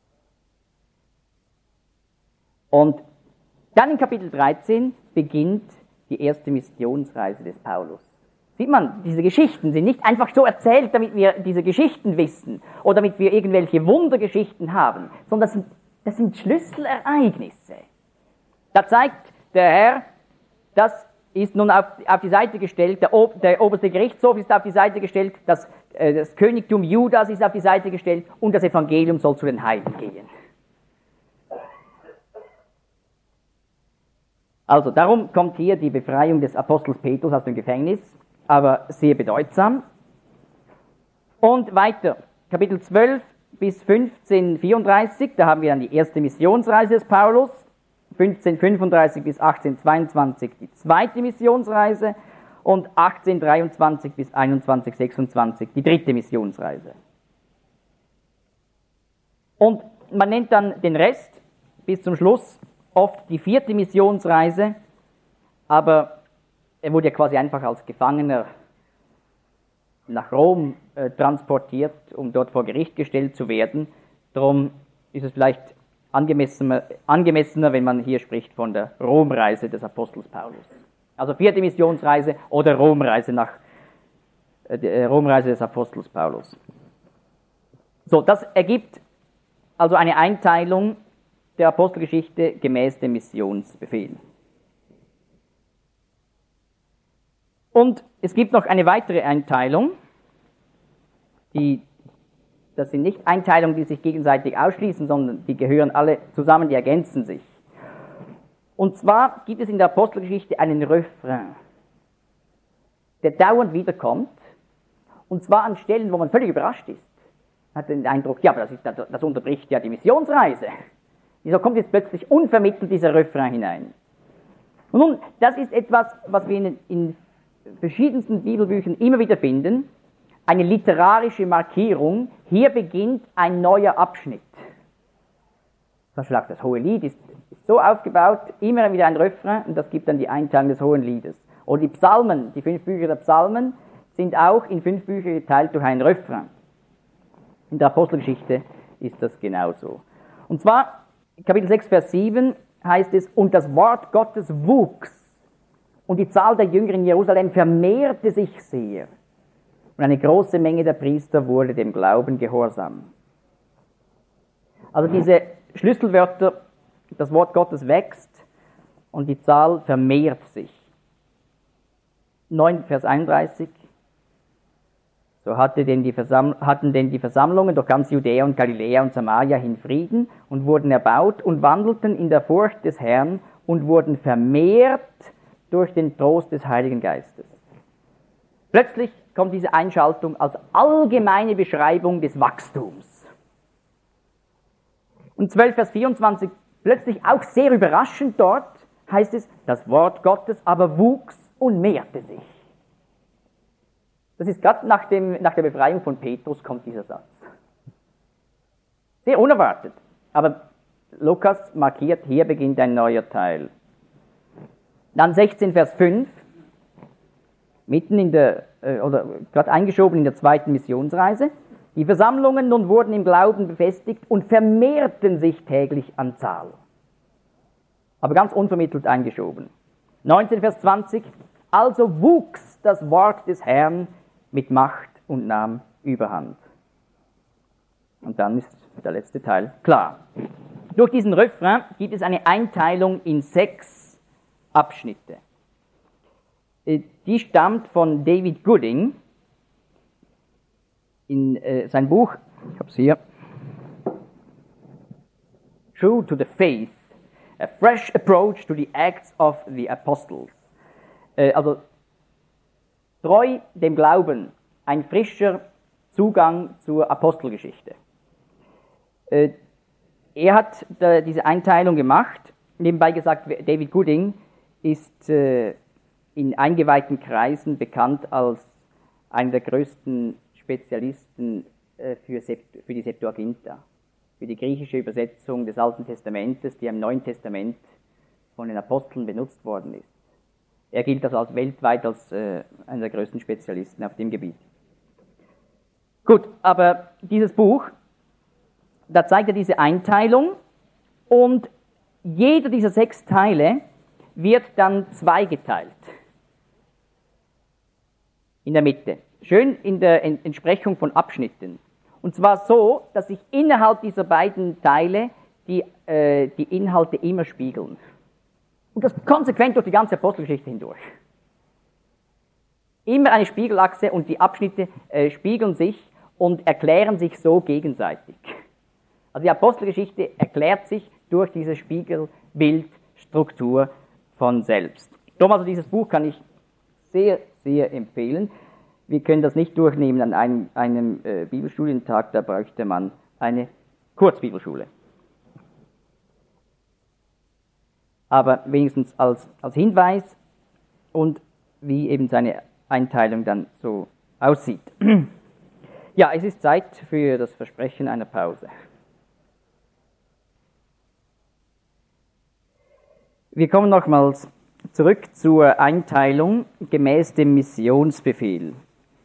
A: Und dann in Kapitel 13 beginnt die erste Missionsreise des Paulus. Sieht man, diese Geschichten sind nicht einfach so erzählt, damit wir diese Geschichten wissen oder damit wir irgendwelche Wundergeschichten haben, sondern das sind Schlüsselereignisse. Da zeigt der Herr, das ist nun auf die Seite gestellt, der oberste Gerichtshof ist auf die Seite gestellt, das Königtum Judas ist auf die Seite gestellt und das Evangelium soll zu den Heiden gehen. Also darum kommt hier die Befreiung des Apostels Petrus aus dem Gefängnis, aber sehr bedeutsam. Und weiter, Kapitel 12 bis 1534, da haben wir dann die erste Missionsreise des Paulus, 1535 bis 1822 die zweite Missionsreise und 1823 bis 2126 die dritte Missionsreise. Und man nennt dann den Rest bis zum Schluss oft die vierte Missionsreise, aber er wurde ja quasi einfach als Gefangener nach Rom transportiert, um dort vor Gericht gestellt zu werden. Darum ist es vielleicht angemessener, wenn man hier spricht von der Romreise des Apostels Paulus. Also 4. Missionsreise oder Romreise des Apostels Paulus. So, das ergibt also eine Einteilung der Apostelgeschichte gemäß dem Missionsbefehl. Und es gibt noch eine weitere Einteilung, das sind nicht Einteilungen, die sich gegenseitig ausschließen, sondern die gehören alle zusammen, die ergänzen sich. Und zwar gibt es in der Apostelgeschichte einen Refrain, der dauernd wiederkommt, und zwar an Stellen, wo man völlig überrascht ist. Man hat den Eindruck, ja, aber das unterbricht ja die Missionsreise. Wieso kommt jetzt plötzlich unvermittelt dieser Refrain hinein? Und nun, das ist etwas, was wir in verschiedensten Bibelbüchern immer wieder finden, eine literarische Markierung, hier beginnt ein neuer Abschnitt. Zum Beispiel auch das Hohelied ist so aufgebaut, immer wieder ein Refrain, und das gibt dann die Einteilung des Hohen Liedes. Oder die Psalmen, die 5 Bücher der Psalmen, sind auch in 5 Bücher geteilt durch einen Refrain. In der Apostelgeschichte ist das genauso. Und zwar, Kapitel 6, Vers 7 heißt es, und das Wort Gottes wuchs, und die Zahl der Jünger in Jerusalem vermehrte sich sehr. Und eine große Menge der Priester wurde dem Glauben gehorsam. Also diese Schlüsselwörter, das Wort Gottes wächst und die Zahl vermehrt sich. 9, Vers 31. So hatten denn die Versammlungen durch ganz Judäa und Galiläa und Samaria hin Frieden und wurden erbaut und wandelten in der Furcht des Herrn und wurden vermehrt durch den Trost des Heiligen Geistes. Plötzlich kommt diese Einschaltung als allgemeine Beschreibung des Wachstums. Und 12, Vers 24, plötzlich auch sehr überraschend dort, heißt es, das Wort Gottes aber wuchs und mehrte sich. Das ist gerade nach der Befreiung von Petrus kommt dieser Satz. Sehr unerwartet, aber Lukas markiert, hier beginnt ein neuer Teil. Dann 16, Vers 5, mitten gerade eingeschoben in der 2. Missionsreise. Die Versammlungen nun wurden im Glauben befestigt und vermehrten sich täglich an Zahl. Aber ganz unvermittelt eingeschoben. 19, Vers 20, also wuchs das Wort des Herrn mit Macht und nahm Überhand. Und dann ist der letzte Teil klar. Durch diesen Refrain gibt es eine Einteilung in 6 Abschnitte. Die stammt von David Gooding in sein Buch, ich habe es hier, True to the Faith, a fresh approach to the Acts of the Apostles. Also treu dem Glauben, ein frischer Zugang zur Apostelgeschichte. Er hat diese Einteilung gemacht. Nebenbei gesagt, David Gooding ist in eingeweihten Kreisen bekannt als einer der größten Spezialisten für die Septuaginta, für die griechische Übersetzung des Alten Testamentes, die im Neuen Testament von den Aposteln benutzt worden ist. Er gilt also weltweit als einer der größten Spezialisten auf dem Gebiet. Gut, aber dieses Buch, da zeigt er diese Einteilung und jeder dieser 6 Teile wird dann zweigeteilt. In der Mitte. Schön in der Entsprechung von Abschnitten. Und zwar so, dass sich innerhalb dieser beiden Teile die Inhalte immer spiegeln. Und das konsequent durch die ganze Apostelgeschichte hindurch. Immer eine Spiegelachse und die Abschnitte spiegeln sich und erklären sich so gegenseitig. Also die Apostelgeschichte erklärt sich durch diese Spiegelbildstruktur von selbst. Darum also dieses Buch kann ich sehr, sehr empfehlen. Wir können das nicht durchnehmen an einem Bibelstudientag, da bräuchte man eine Kurzbibelschule. Aber wenigstens als Hinweis und wie eben seine Einteilung dann so aussieht. Ja, es ist Zeit für das Versprechen einer Pause. Wir kommen nochmals zurück zur Einteilung gemäß dem Missionsbefehl.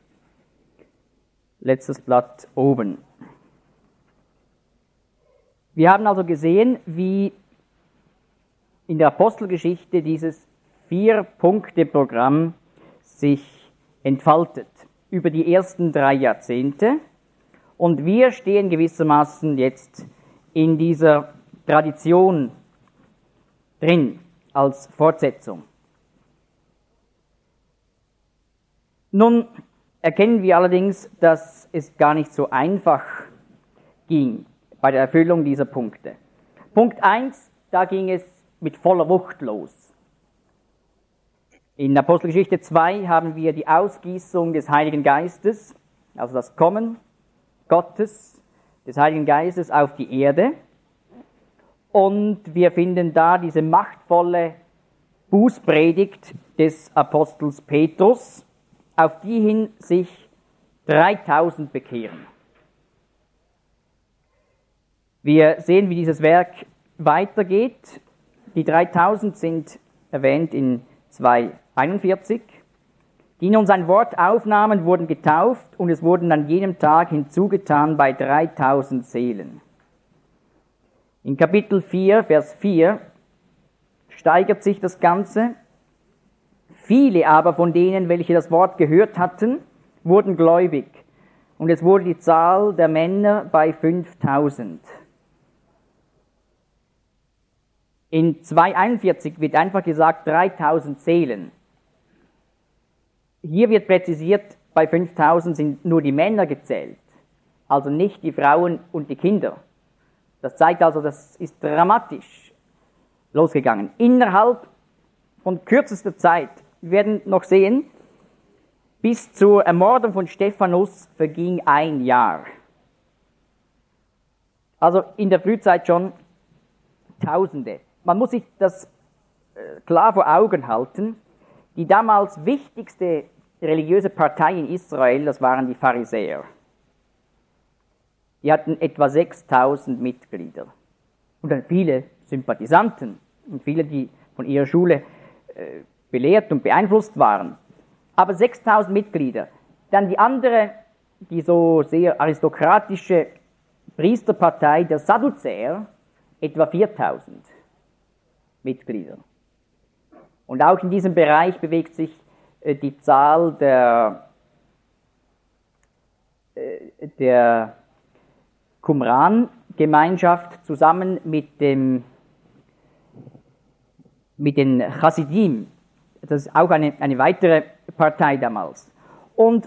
A: Letztes Blatt oben. Wir haben also gesehen, wie in der Apostelgeschichte dieses 4-Punkte-Programm sich entfaltet über die ersten 3 Jahrzehnte. Und wir stehen gewissermaßen jetzt in dieser Tradition drin als Fortsetzung. Nun erkennen wir allerdings, dass es gar nicht so einfach ging bei der Erfüllung dieser Punkte. Punkt 1, da ging es mit voller Wucht los. In Apostelgeschichte 2 haben wir die Ausgießung des Heiligen Geistes, also das Kommen Gottes, des Heiligen Geistes auf die Erde. Und wir finden da diese machtvolle Bußpredigt des Apostels Petrus, auf die hin sich 3000 bekehren. Wir sehen, wie dieses Werk weitergeht. Die 3000 sind erwähnt in 2,41. Die nun sein Wort aufnahmen, wurden getauft und es wurden an jenem Tag hinzugetan bei 3000 Seelen. In Kapitel 4, Vers 4 steigert sich das Ganze. Viele aber von denen, welche das Wort gehört hatten, wurden gläubig. Und es wurde die Zahl der Männer bei 5000. In 2,41 wird einfach gesagt 3000 Seelen. Hier wird präzisiert, bei 5000 sind nur die Männer gezählt, also nicht die Frauen und die Kinder. Das zeigt also, das ist dramatisch losgegangen. Innerhalb von kürzester Zeit, wir werden noch sehen, bis zur Ermordung von Stephanus verging 1 Jahr. Also in der Frühzeit schon Tausende. Man muss sich das klar vor Augen halten. Die damals wichtigste religiöse Partei in Israel, das waren die Pharisäer. Die hatten etwa 6000 Mitglieder und dann viele Sympathisanten und viele, die von ihrer Schule belehrt und beeinflusst waren. Aber 6000 Mitglieder. Dann die andere, die so sehr aristokratische Priesterpartei der Sadduzäer, etwa 4000 Mitglieder. Und auch in diesem Bereich bewegt sich die Zahl der Qumran-Gemeinschaft zusammen mit den Chassidim. Das ist auch eine weitere Partei damals. Und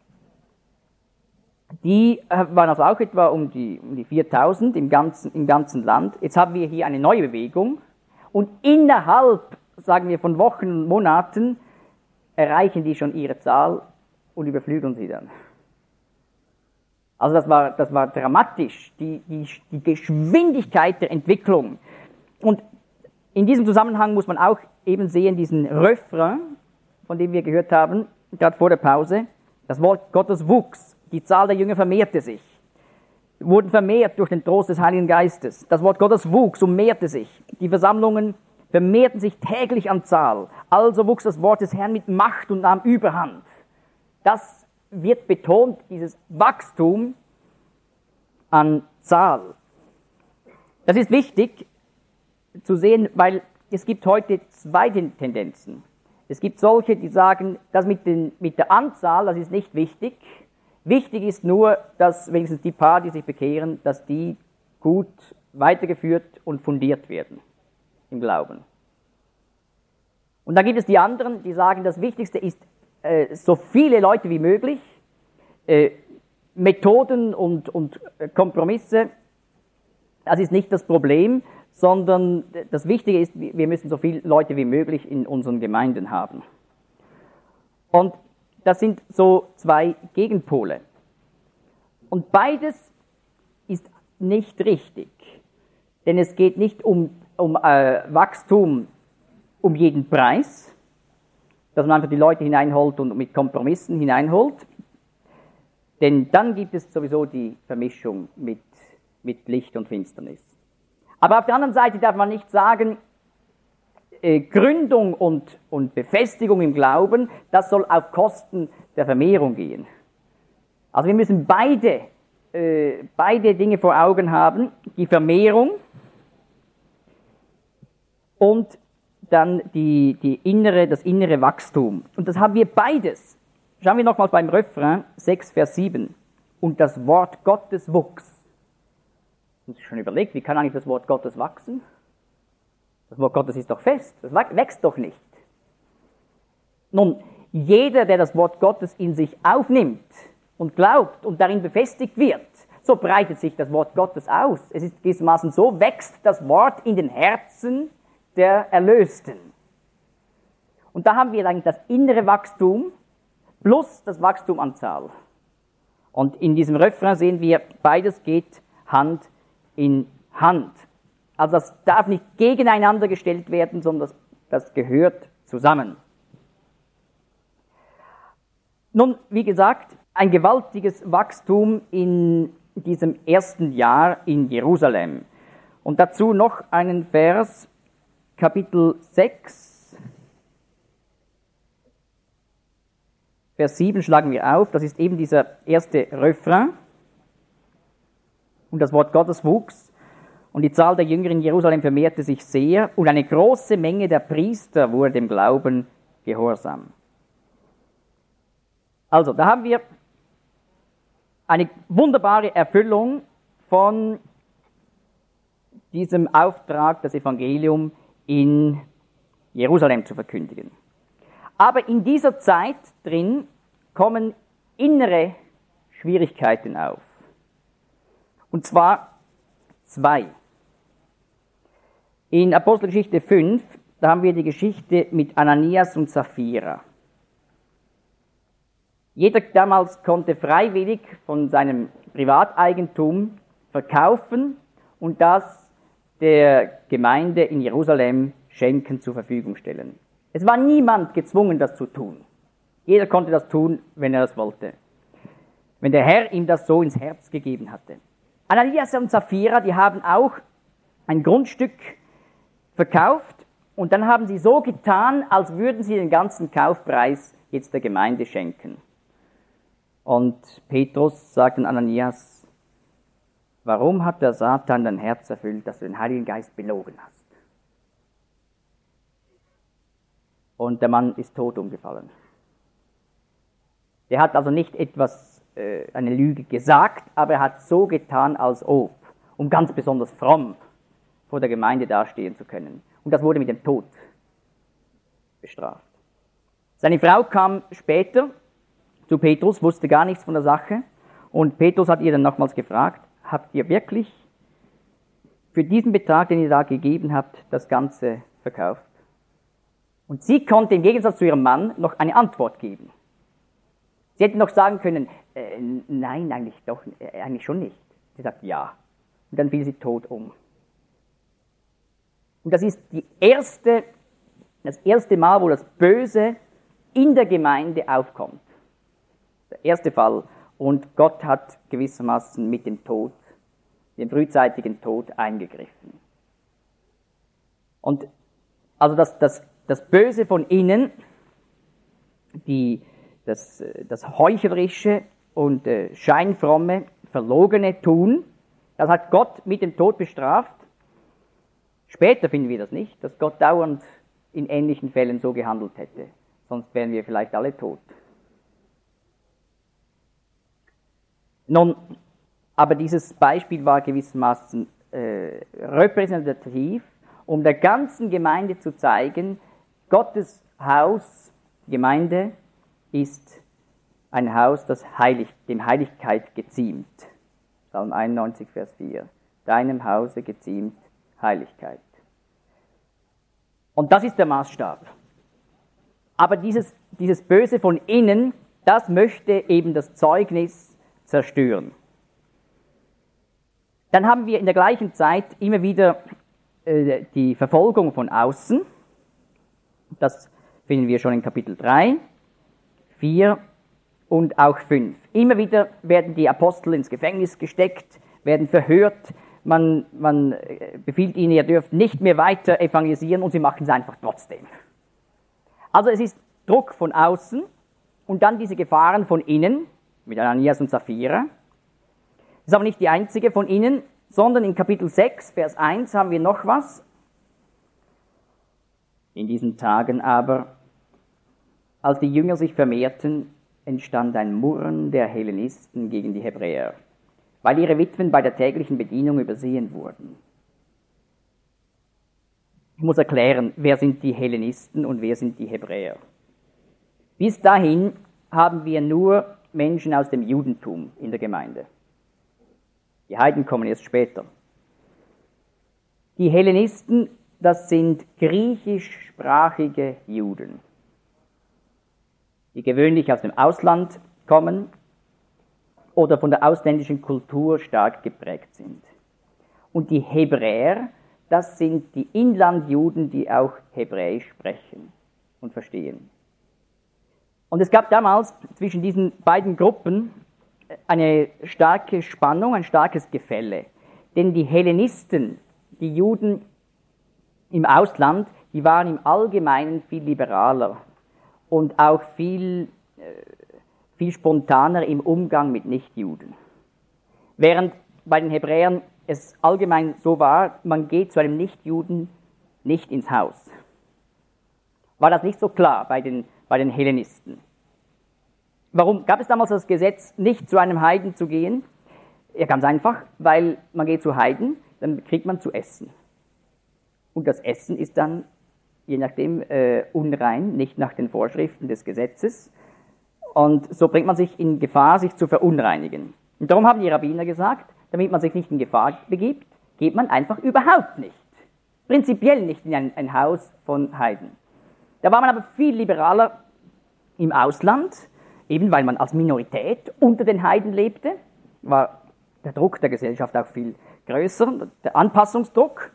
A: die waren also auch etwa um die 4000 im ganzen Land. Jetzt haben wir hier eine neue Bewegung und innerhalb, sagen wir, von Wochen und Monaten erreichen die schon ihre Zahl und überflügeln sie dann. Also das war dramatisch, die Geschwindigkeit der Entwicklung. Und in diesem Zusammenhang muss man auch eben sehen, diesen Refrain, von dem wir gehört haben, gerade vor der Pause, das Wort Gottes wuchs, die Zahl der Jünger vermehrte sich, wurden vermehrt durch den Trost des Heiligen Geistes. Das Wort Gottes wuchs und mehrte sich. Die Versammlungen vermehrten sich täglich an Zahl. Also wuchs das Wort des Herrn mit Macht und nahm Überhand. Das wird betont, dieses Wachstum an Zahl. Das ist wichtig zu sehen, weil es gibt heute 2 Tendenzen. Es gibt solche, die sagen, das mit der Anzahl, das ist nicht wichtig. Wichtig ist nur, dass wenigstens die paar, die sich bekehren, dass die gut weitergeführt und fundiert werden im Glauben. Und dann gibt es die anderen, die sagen, das Wichtigste ist, so viele Leute wie möglich, Methoden und Kompromisse, das ist nicht das Problem, sondern das Wichtige ist, wir müssen so viele Leute wie möglich in unseren Gemeinden haben. Und das sind so 2 Gegenpole. Und beides ist nicht richtig, denn es geht nicht um Wachstum um jeden Preis, dass man einfach die Leute hineinholt und mit Kompromissen hineinholt, denn dann gibt es sowieso die Vermischung mit Licht und Finsternis. Aber auf der anderen Seite darf man nicht sagen, Gründung und Befestigung im Glauben, das soll auf Kosten der Vermehrung gehen. Also wir müssen beide beide Dinge vor Augen haben, die Vermehrung und dann das innere Wachstum. Und das haben wir beides. Schauen wir nochmals beim Refrain 6, Vers 7. Und das Wort Gottes wuchs. Und sich schon überlegt, wie kann eigentlich das Wort Gottes wachsen? Das Wort Gottes ist doch fest, das wächst doch nicht. Nun, jeder, der das Wort Gottes in sich aufnimmt und glaubt und darin befestigt wird, so breitet sich das Wort Gottes aus. Es ist gewissermaßen so, wächst das Wort in den Herzen der Erlösten. Und da haben wir eigentlich das innere Wachstum plus das Wachstum an Zahl. Und in diesem Refrain sehen wir, beides geht Hand in Hand. Also das darf nicht gegeneinander gestellt werden, sondern das gehört zusammen. Nun, wie gesagt, ein gewaltiges Wachstum in diesem ersten Jahr in Jerusalem. Und dazu noch einen Vers, Kapitel 6, Vers 7 schlagen wir auf, das ist eben dieser erste Refrain. Und das Wort Gottes wuchs, und die Zahl der Jünger in Jerusalem vermehrte sich sehr, und eine große Menge der Priester wurde dem Glauben gehorsam. Also, da haben wir eine wunderbare Erfüllung von diesem Auftrag, das Evangelium in Jerusalem zu verkündigen. Aber in dieser Zeit drin kommen innere Schwierigkeiten auf. Und zwar zwei. In Apostelgeschichte 5, da haben wir die Geschichte mit Ananias und Sapphira. Jeder damals konnte freiwillig von seinem Privateigentum verkaufen und das der Gemeinde in Jerusalem schenken, zur Verfügung stellen. Es war niemand gezwungen, das zu tun. Jeder konnte das tun, wenn er es wollte. Wenn der Herr ihm das so ins Herz gegeben hatte. Ananias und Sapphira, die haben auch ein Grundstück verkauft und dann haben sie so getan, als würden sie den ganzen Kaufpreis jetzt der Gemeinde schenken. Und Petrus sagt an Ananias, warum hat der Satan dein Herz erfüllt, dass du den Heiligen Geist belogen hast? Und der Mann ist tot umgefallen. Er hat also nicht eine Lüge gesagt, aber er hat so getan, als ob, um ganz besonders fromm vor der Gemeinde dastehen zu können. Und das wurde mit dem Tod bestraft. Seine Frau kam später zu Petrus, wusste gar nichts von der Sache, und Petrus hat ihr dann nochmals gefragt, habt ihr wirklich für diesen Betrag, den ihr da gegeben habt, das Ganze verkauft? Und sie konnte im Gegensatz zu ihrem Mann noch eine Antwort geben. Sie hätte noch sagen können, nein, eigentlich schon nicht. Sie sagt ja. Und dann fiel sie tot um. Und das ist das erste Mal, wo das Böse in der Gemeinde aufkommt. Der erste Fall. Und Gott hat gewissermaßen mit dem Tod, dem frühzeitigen Tod eingegriffen. Und also das Böse von innen, das heuchlerische und scheinfromme, verlogene Tun, das hat Gott mit dem Tod bestraft. Später finden wir das nicht, dass Gott dauernd in ähnlichen Fällen so gehandelt hätte. Sonst wären wir vielleicht alle tot. Nun, aber dieses Beispiel war gewissermaßen repräsentativ, um der ganzen Gemeinde zu zeigen, Gottes Haus, Gemeinde, ist ein Haus, das dem Heiligkeit geziemt. Psalm 91, Vers 4. Deinem Hause geziemt Heiligkeit. Und das ist der Maßstab. Aber dieses Böse von innen, das möchte eben das Zeugnis zerstören. Dann haben wir in der gleichen Zeit immer wieder die Verfolgung von außen. Das finden wir schon in Kapitel 3, 4 und auch 5. Immer wieder werden die Apostel ins Gefängnis gesteckt, werden verhört, man befiehlt ihnen, ihr dürft nicht mehr weiter evangelisieren, und sie machen es einfach trotzdem. Also es ist Druck von außen und dann diese Gefahren von innen, mit Ananias und Sapphira. Ist aber nicht die einzige von ihnen, sondern in Kapitel 6, Vers 1 haben wir noch was. In diesen Tagen aber, als die Jünger sich vermehrten, entstand ein Murren der Hellenisten gegen die Hebräer, weil ihre Witwen bei der täglichen Bedienung übersehen wurden. Ich muss erklären, wer sind die Hellenisten und wer sind die Hebräer. Bis dahin haben wir nur Menschen aus dem Judentum in der Gemeinde. Die Heiden kommen erst später. Die Hellenisten, das sind griechischsprachige Juden, die gewöhnlich aus dem Ausland kommen oder von der ausländischen Kultur stark geprägt sind. Und die Hebräer, das sind die Inlandjuden, die auch Hebräisch sprechen und verstehen. Und es gab damals zwischen diesen beiden Gruppen eine starke Spannung, ein starkes Gefälle. Denn die Hellenisten, die Juden im Ausland, die waren im Allgemeinen viel liberaler und auch viel spontaner im Umgang mit Nichtjuden. Während bei den Hebräern es allgemein so war, man geht zu einem Nichtjuden nicht ins Haus. War das nicht so klar bei den Hellenisten? Warum gab es damals das Gesetz, nicht zu einem Heiden zu gehen? Ja, ganz einfach, weil man geht zu Heiden, dann kriegt man zu essen. Und das Essen ist dann, je nachdem, unrein, nicht nach den Vorschriften des Gesetzes. Und so bringt man sich in Gefahr, sich zu verunreinigen. Und darum haben die Rabbiner gesagt, damit man sich nicht in Gefahr begibt, geht man einfach überhaupt nicht. Prinzipiell nicht in ein Haus von Heiden. Da war man aber viel liberaler im Ausland, eben weil man als Minorität unter den Heiden lebte, war der Druck der Gesellschaft auch viel größer, der Anpassungsdruck.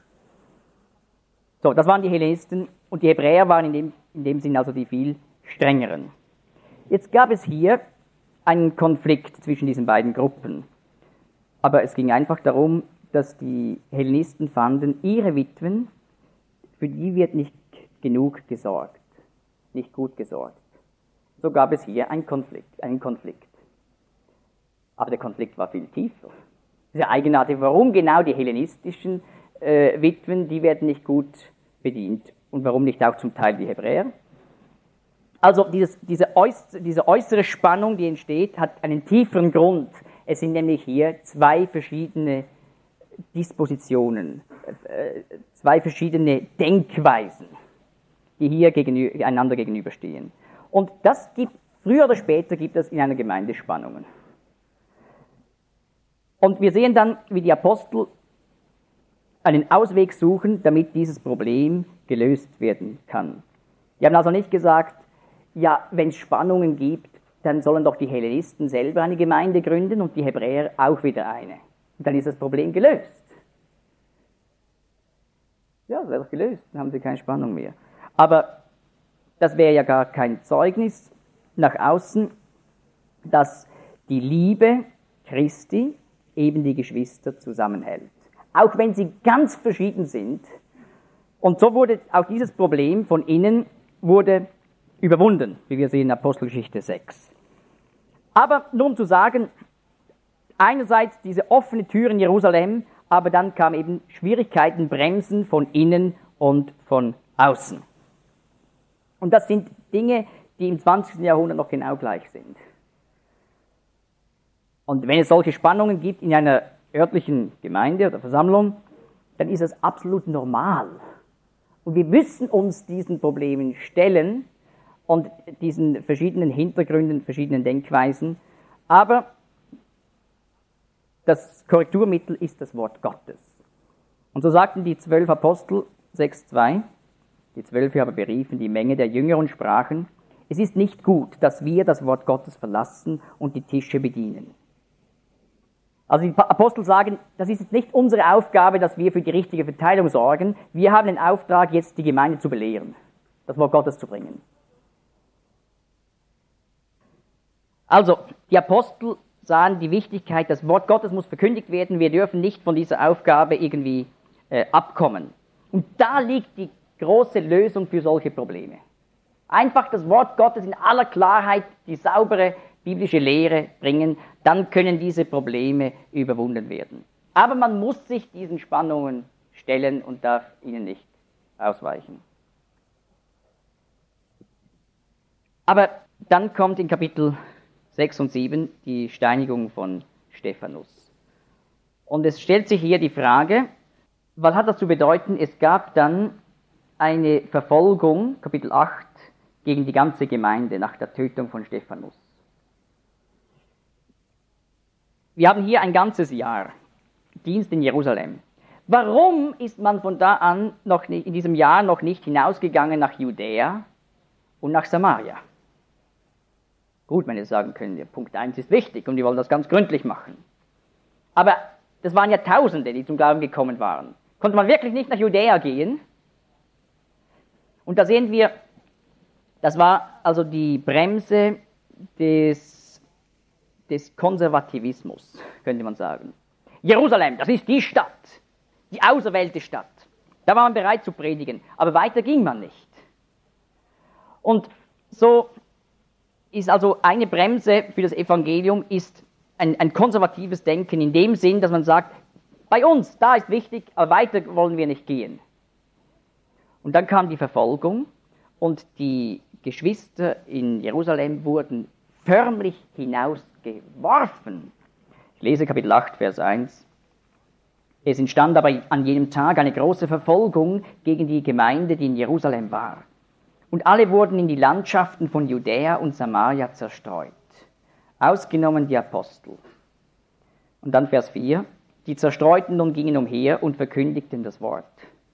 A: So, das waren die Hellenisten und die Hebräer waren in dem Sinn also die viel strengeren. Jetzt gab es hier einen Konflikt zwischen diesen beiden Gruppen. Aber es ging einfach darum, dass die Hellenisten fanden, ihre Witwen, für die wird nicht genug gesorgt, nicht gut gesorgt. So gab es hier einen Konflikt. Aber der Konflikt war viel tiefer. Das ist ja eigenartig, warum genau die hellenistischen Witwen, die werden nicht gut bedient und warum nicht auch zum Teil die Hebräer. Also diese äußere Spannung, die entsteht, hat einen tieferen Grund. Es sind nämlich hier zwei verschiedene Dispositionen, zwei verschiedene Denkweisen, die hier einander gegenüberstehen. Und früher oder später gibt es in einer Gemeinde Spannungen. Und wir sehen dann, wie die Apostel einen Ausweg suchen, damit dieses Problem gelöst werden kann. Die haben also nicht gesagt, ja, wenn es Spannungen gibt, dann sollen doch die Hellenisten selber eine Gemeinde gründen und die Hebräer auch wieder eine. Und dann ist das Problem gelöst. Ja, das wäre doch gelöst, dann haben sie keine Spannung mehr. Aber das wäre ja gar kein Zeugnis nach außen, dass die Liebe Christi eben die Geschwister zusammenhält. Auch wenn sie ganz verschieden sind. Und so wurde auch dieses Problem von innen wurde überwunden, wie wir sehen in Apostelgeschichte 6. Aber nur um zu sagen, einerseits diese offene Tür in Jerusalem, aber dann kamen eben Schwierigkeiten, Bremsen von innen und von außen. Und das sind Dinge, die im 20. Jahrhundert noch genau gleich sind. Und wenn es solche Spannungen gibt in einer örtlichen Gemeinde oder Versammlung, dann ist das absolut normal. Und wir müssen uns diesen Problemen stellen und diesen verschiedenen Hintergründen, verschiedenen Denkweisen. Aber das Korrekturmittel ist das Wort Gottes. Und so sagten die 12 Apostel 6,2, die 12 aber beriefen die Menge der Jünger und sprachen, es ist nicht gut, dass wir das Wort Gottes verlassen und die Tische bedienen. Also die Apostel sagen, das ist jetzt nicht unsere Aufgabe, dass wir für die richtige Verteilung sorgen. Wir haben den Auftrag, jetzt die Gemeinde zu belehren, das Wort Gottes zu bringen. Also, die Apostel sahen die Wichtigkeit, das Wort Gottes muss verkündigt werden, wir dürfen nicht von dieser Aufgabe irgendwie abkommen. Und da liegt die große Lösung für solche Probleme. Einfach das Wort Gottes in aller Klarheit, die saubere biblische Lehre bringen, dann können diese Probleme überwunden werden. Aber man muss sich diesen Spannungen stellen und darf ihnen nicht ausweichen. Aber dann kommt in Kapitel 6 und 7 die Steinigung von Stephanus. Und es stellt sich hier die Frage, was hat das zu bedeuten? Es gab dann eine Verfolgung, Kapitel 8, gegen die ganze Gemeinde nach der Tötung von Stephanus. Wir haben hier ein ganzes Jahr Dienst in Jerusalem. Warum ist man von da an noch nicht, in diesem Jahr noch nicht hinausgegangen nach Judäa und nach Samaria? Gut, wenn ihr sagen könnt, Punkt 1 ist wichtig und wir wollen das ganz gründlich machen. Aber das waren ja Tausende, die zum Glauben gekommen waren. Konnte man wirklich nicht nach Judäa gehen? Und da sehen wir, das war also die Bremse des Konservativismus, könnte man sagen. Jerusalem, das ist die Stadt, die auserwählte Stadt. Da war man bereit zu predigen, aber weiter ging man nicht. Und so ist also eine Bremse für das Evangelium ist ein konservatives Denken in dem Sinn, dass man sagt, bei uns, da ist wichtig, aber weiter wollen wir nicht gehen. Und dann kam die Verfolgung und die Geschwister in Jerusalem wurden förmlich hinausgeworfen. Ich lese Kapitel 8, Vers 1. Es entstand aber an jenem Tag eine große Verfolgung gegen die Gemeinde, die in Jerusalem war. Und alle wurden in die Landschaften von Judäa und Samaria zerstreut, ausgenommen die Apostel. Und dann Vers 4. Die Zerstreuten nun gingen umher und verkündigten das Wort.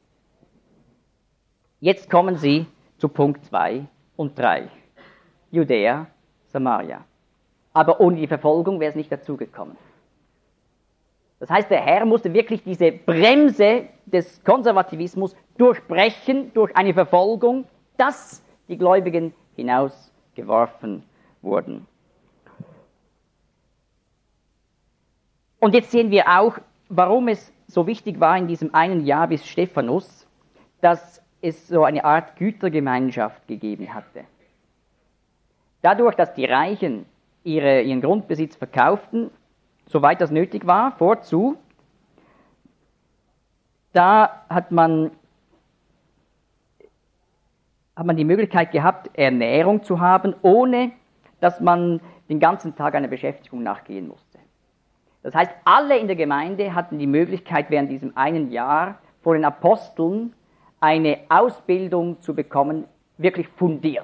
A: Jetzt kommen sie zu Punkt 2 und 3. Judäa, Samaria. Aber ohne die Verfolgung wäre es nicht dazugekommen. Das heißt, der Herr musste wirklich diese Bremse des Konservativismus durchbrechen durch eine Verfolgung, dass die Gläubigen hinausgeworfen wurden. Und jetzt sehen wir auch, warum es so wichtig war in diesem einen Jahr bis Stephanus, dass es so eine Art Gütergemeinschaft gegeben hatte. Dadurch, dass die Reichen ihren Grundbesitz verkauften, soweit das nötig war, vorzu, da hat man die Möglichkeit gehabt, Ernährung zu haben, ohne dass man den ganzen Tag einer Beschäftigung nachgehen musste. Das heißt, alle in der Gemeinde hatten die Möglichkeit, während diesem einen Jahr von den Aposteln eine Ausbildung zu bekommen, wirklich fundiert.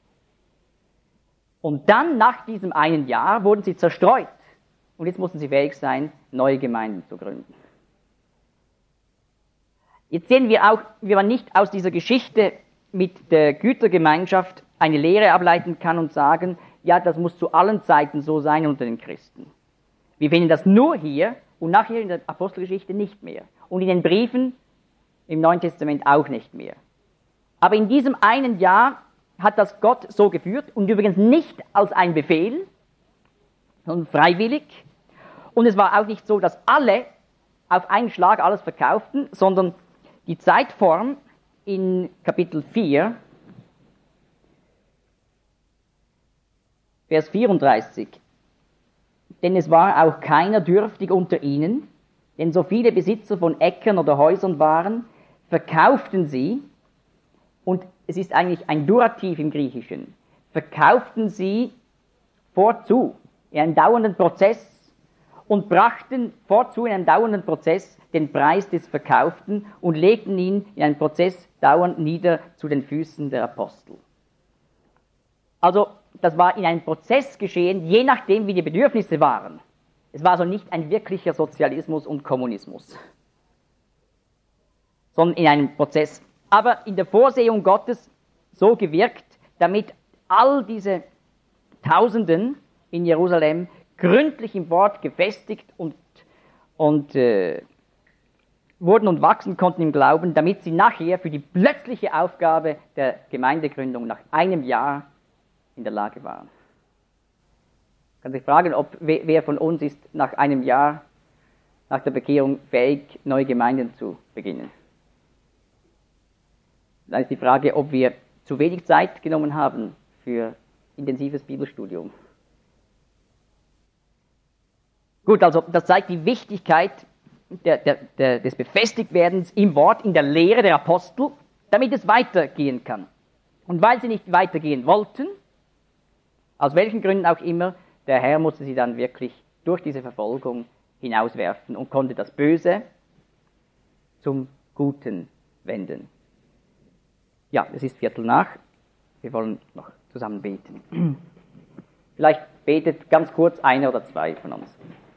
A: Und dann, nach diesem einen Jahr, wurden sie zerstreut. Und jetzt mussten sie fähig sein, neue Gemeinden zu gründen. Jetzt sehen wir auch, wie man nicht aus dieser Geschichte mit der Gütergemeinschaft eine Lehre ableiten kann und sagen, ja, das muss zu allen Zeiten so sein unter den Christen. Wir finden das nur hier und nachher in der Apostelgeschichte nicht mehr. Und in den Briefen im Neuen Testament auch nicht mehr. Aber in diesem einen Jahr hat das Gott so geführt und übrigens nicht als ein Befehl, sondern freiwillig. Und es war auch nicht so, dass alle auf einen Schlag alles verkauften, sondern die Zeitform in Kapitel 4, Vers 34. Denn es war auch keiner dürftig unter ihnen, denn so viele Besitzer von Äckern oder Häusern waren, verkauften sie, und es ist eigentlich ein Durativ im Griechischen, verkauften sie vorzu in einem dauernden Prozess und brachten vorzu in einem dauernden Prozess den Preis des Verkauften und legten ihn in einem Prozess dauernd nieder zu den Füßen der Apostel. Also das war in einem Prozess geschehen, je nachdem, wie die Bedürfnisse waren. Es war also nicht ein wirklicher Sozialismus und Kommunismus, sondern in einem Prozess. Aber in der Vorsehung Gottes so gewirkt, damit all diese Tausenden in Jerusalem gründlich im Wort gefestigt und wurden und wachsen konnten im Glauben, damit sie nachher für die plötzliche Aufgabe der Gemeindegründung nach einem Jahr in der Lage waren. Man kann sich fragen, wer von uns ist nach einem Jahr nach der Bekehrung fähig, neue Gemeinden zu beginnen. Dann ist die Frage, ob wir zu wenig Zeit genommen haben für intensives Bibelstudium. Gut, also das zeigt die Wichtigkeit des Befestigtwerdens im Wort, in der Lehre der Apostel, damit es weitergehen kann. Und weil sie nicht weitergehen wollten, aus welchen Gründen auch immer, der Herr musste sie dann wirklich durch diese Verfolgung hinauswerfen und konnte das Böse zum Guten wenden. Ja, es ist 15:15. Wir wollen noch zusammen beten. Vielleicht betet ganz kurz einer oder zwei von uns.